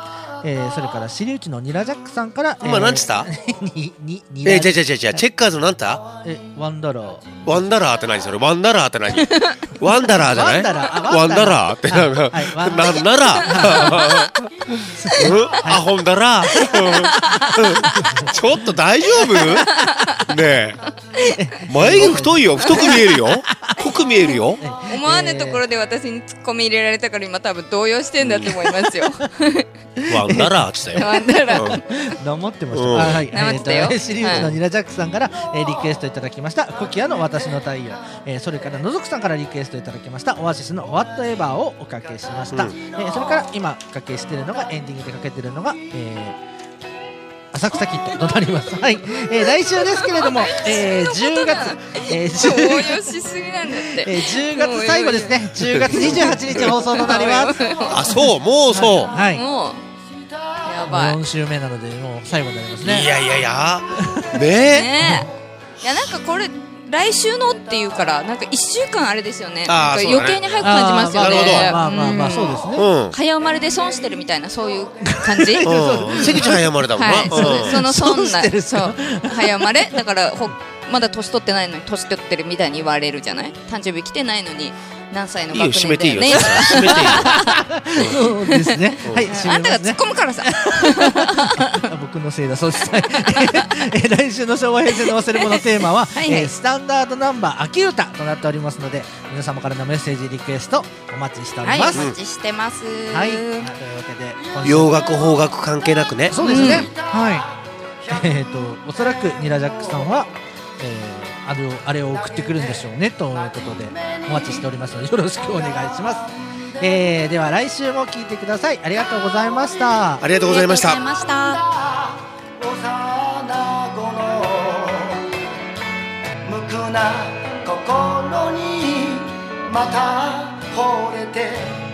えー、それから私立のニラジャックさんから、 今何つったにににえー、じゃじゃじゃじゃチェッカーズなんたえワンダラーワンダラーって何それワンダラーって何ワンダラーじゃないワンダラーあワンダラーってなんか、 はいワンなんならうんあほんだらちょっと大丈夫ねえ眉毛太いよ太く見えるよ濃く見えるよ思わぬところで私にツッコミ入れられたから今多分動揺してんだと思いますよ。 ワンダラーって言ったよワンダラーうん黙ってました、 うんあはい黙ってたよえーとシリーズのニラジャックさんから、えーリクエストいただきましたコキアの私の太陽、えーそれからのぞくさんからリクエストいただきましたオアシスの Whatever をおかけしました、 うんえーそれから今おかけしているのがエンディングでかけているのが、えー浅草キッドとなります。はい、えー、来週ですけれども、えー、じゅうがつ、えー、 動揺 10 しすぎなんだって。 えー、じゅうがつ最後ですね。じゅうがつにじゅうはちにち放送となります。 あそうもうそうはい。 もうやばい。 よん週目なのでもう最後になりますね。 いやいやいやねねえ。いやなんかこれ来週のっていうからなんか一週間あれですよね。 あーなんか余計に早く感じますよね。 あーなるほどまあまあまあんそうですね。 うん早生まれで損してるみたいなそういう感じ。 うん関ちゃん早まれだもんな、 はい、そうんそのそんな損してるそう早生まれだからほまだ年取ってないのに年取ってるみたいに言われるじゃない。誕生日来てないのに何歳のいいよ学閉めていいよ年だよね。 閉めていいよそうですね。はい。 あんたが突っ締めますね。 込むからさ。 僕のせいだそうです。はいえー来週の昭和平成の忘れ物テーマははいはいえースタンダードナンバー秋歌となっておりますので皆様からのメッセージリクエストお待ちしておりはい、おます。 待ちしてます。 はい。というわけで今週洋楽邦楽関係なくねそうですね。はい。えっ、とおそらくニラジャックさんは、えーあれをあれを送ってくるんでしょうねということでお待ちしておりますのでよろしくお願いします。えー、では来週も聞いてください。ありがとうございました。 ありがとうございましたありがとうございました。 幼子の無垢な心にまた惚れて